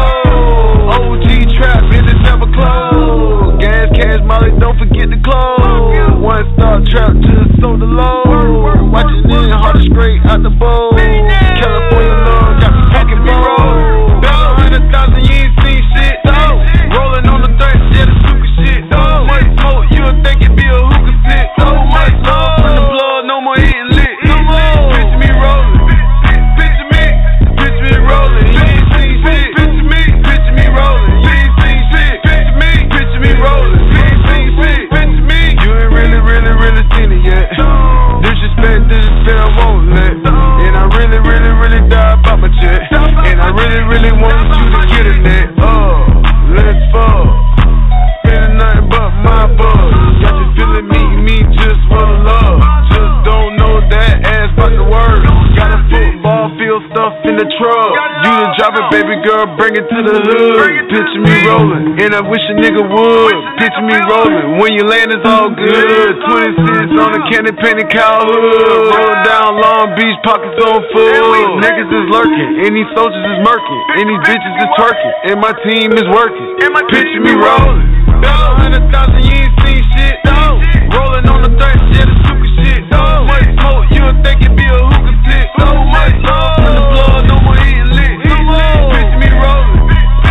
OG trap, and it never close. Gas, cash, Molly, don't forget the clothes. One star trap, just sold the low. Watching in, hard straight out the bowl. California love, got me fucking roll. 100,000, you ain't seen shit. Rolling on the dirt, yeah, the super shit. So much smoke, you'll think it be a hookah stick. So much love from the blood, no more eating lit. Picture me rolling. Picture me rolling. You ain't seen shit. Picture me rolling. You ain't seen shit. Picture me rolling. You ain't seen shit. Picture me. You ain't really seen it yet. Disrespect, I won't let. And I really die about my check. And I really wanted you to get in there. Let's fuck. Spending nothing but my buzz. Got you feeling me just for the love. Just don't know that ass about the word. Got a football field stuff in the truck. You to drop it, baby girl, bring it to the hood. Picture me rolling, and I wish a nigga would. Picture me rolling, when you land it's all good. 26 on the candy painted cow hood. Roll down Long Beach, pockets on full. Niggas is lurking, and these soldiers is murking, and these bitches is twerking, and my team is working. Picture me rolling. 100,000, you ain't seen shit. Rolling on the dirt, yeah, the super shit. So much smoke, you'll think it be a hookah stick. So much love from the blood, no more eating lit. Picture me rolling.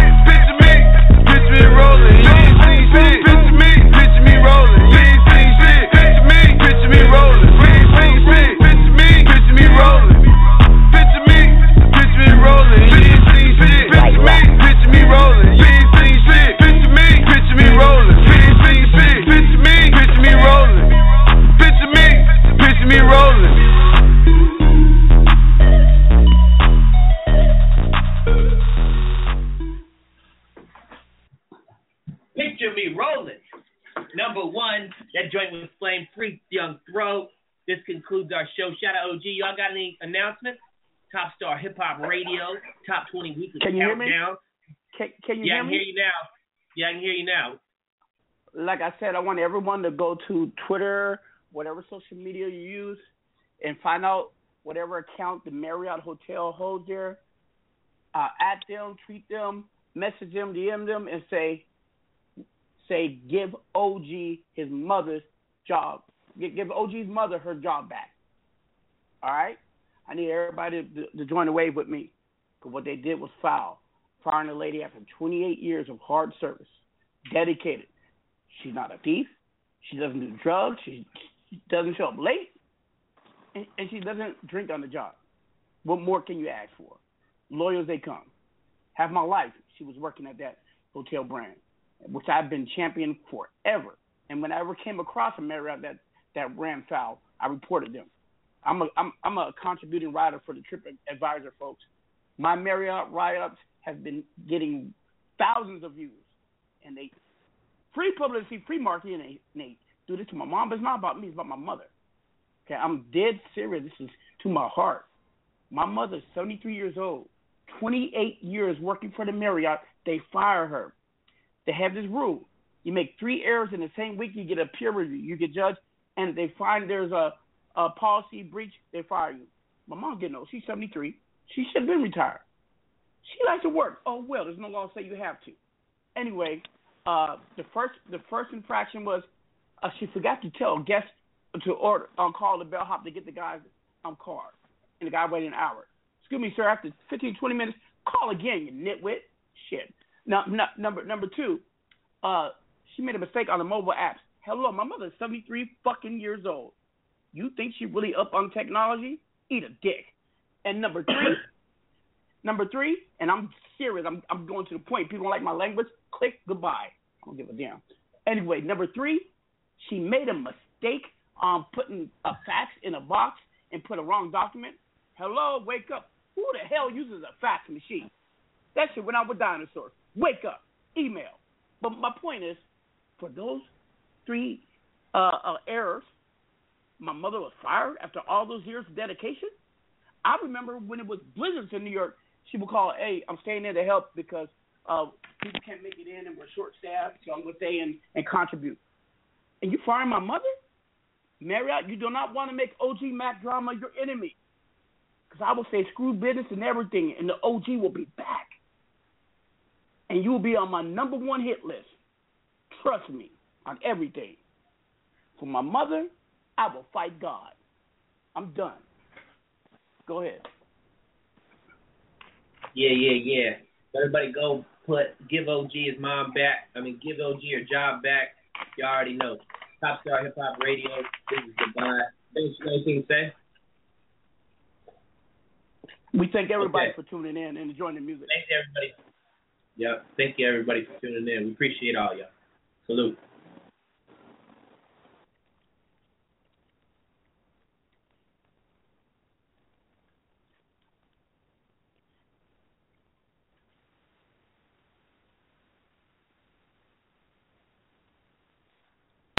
Picture me rolling. You ain't seen shit. Picture me rolling. You ain't seen shit. Picture me rolling. You ain't seen shit. Picture me rolling. Picture me rolling. You ain't seen shit. Picture me rolling. You ain't seen shit. Picture me rolling. You ain't seen shit. Picture me rolling. Picture me rolling. Picture Me Rolling. Number 1, that joint was Flame Freak, Young Throw. This concludes our show. Shout out OG. Y'all got any announcements? Top Star Hip Hop Radio, Top 20 Weekly Can you Countdown. hear me? Can you hear me? I can hear you now. Yeah, I can hear you now. Like I said, I want everyone to go to Twitter, whatever social media you use, and find out whatever account the Marriott Hotel holds there. at them, tweet them, message them, DM them, and say give OG his mother's job. Give OG's mother her job back. All right? I need everybody to join the wave with me. Because what they did was foul. Firing a lady after 28 years of hard service. Dedicated. She's not a thief. She doesn't do drugs. She doesn't show up late. And she doesn't drink on the job. What more can you ask for? Loyal as they come. Half my life, she was working at that hotel brand, which I've been championing forever. And when I ever came across a Marriott that ran foul, I reported them. I'm a contributing writer for the TripAdvisor, folks. My Marriott write-ups have been getting thousands of views, and they free publicity, free marketing, and they do this to my mom. But it's not about me; it's about my mother. Okay, I'm dead serious. This is to my heart. My mother's 73 years old, 28 years working for the Marriott. They fire her. They have this rule: you make 3 errors in the same week, you get a peer review, you get judged, and if they find there's a policy breach, they fire you. My mom didn't know. She's 73. She should have been retired. She likes to work. Oh well, there's no law to say you have to. Anyway, the first infraction was she forgot to tell guests to order call the bellhop to get the guy's card, and the guy waited an hour. Excuse me, sir. After 15, 20 minutes, call again, you nitwit. Shit. Now, number 2, she made a mistake on the mobile apps. Hello, my mother's 73 fucking years old. You think she really up on technology? Eat a dick. And number 3, and I'm serious. I'm going to the point. People don't like my language. Click goodbye. I don't give a damn. Anyway, number 3, she made a mistake on putting a fax in a box and put a wrong document. Hello, wake up. Who the hell uses a fax machine? That shit went out with dinosaurs. Wake up. Email. But my point is, for those 3 errors, my mother was fired after all those years of dedication. I remember when it was blizzards in New York, she would call, hey, I'm staying there to help because people can't make it in and we're short-staffed, so I'm going to stay and contribute. And you firing my mother? Marriott, you do not want to make OG Mac drama your enemy. Because I will say screw business and everything, and the OG will be back. And you will be on my number 1 hit list. Trust me, on everything. For my mother, I will fight God. I'm done. Go ahead. Yeah. Everybody go give OG his mom back. Give OG her job back. You already know. Top Star Hip Hop Radio. This is Divine. Anything to say? We thank everybody for tuning in and enjoying the music. Thank you, everybody. Yeah, thank you, everybody, for tuning in. We appreciate all y'all. Salute.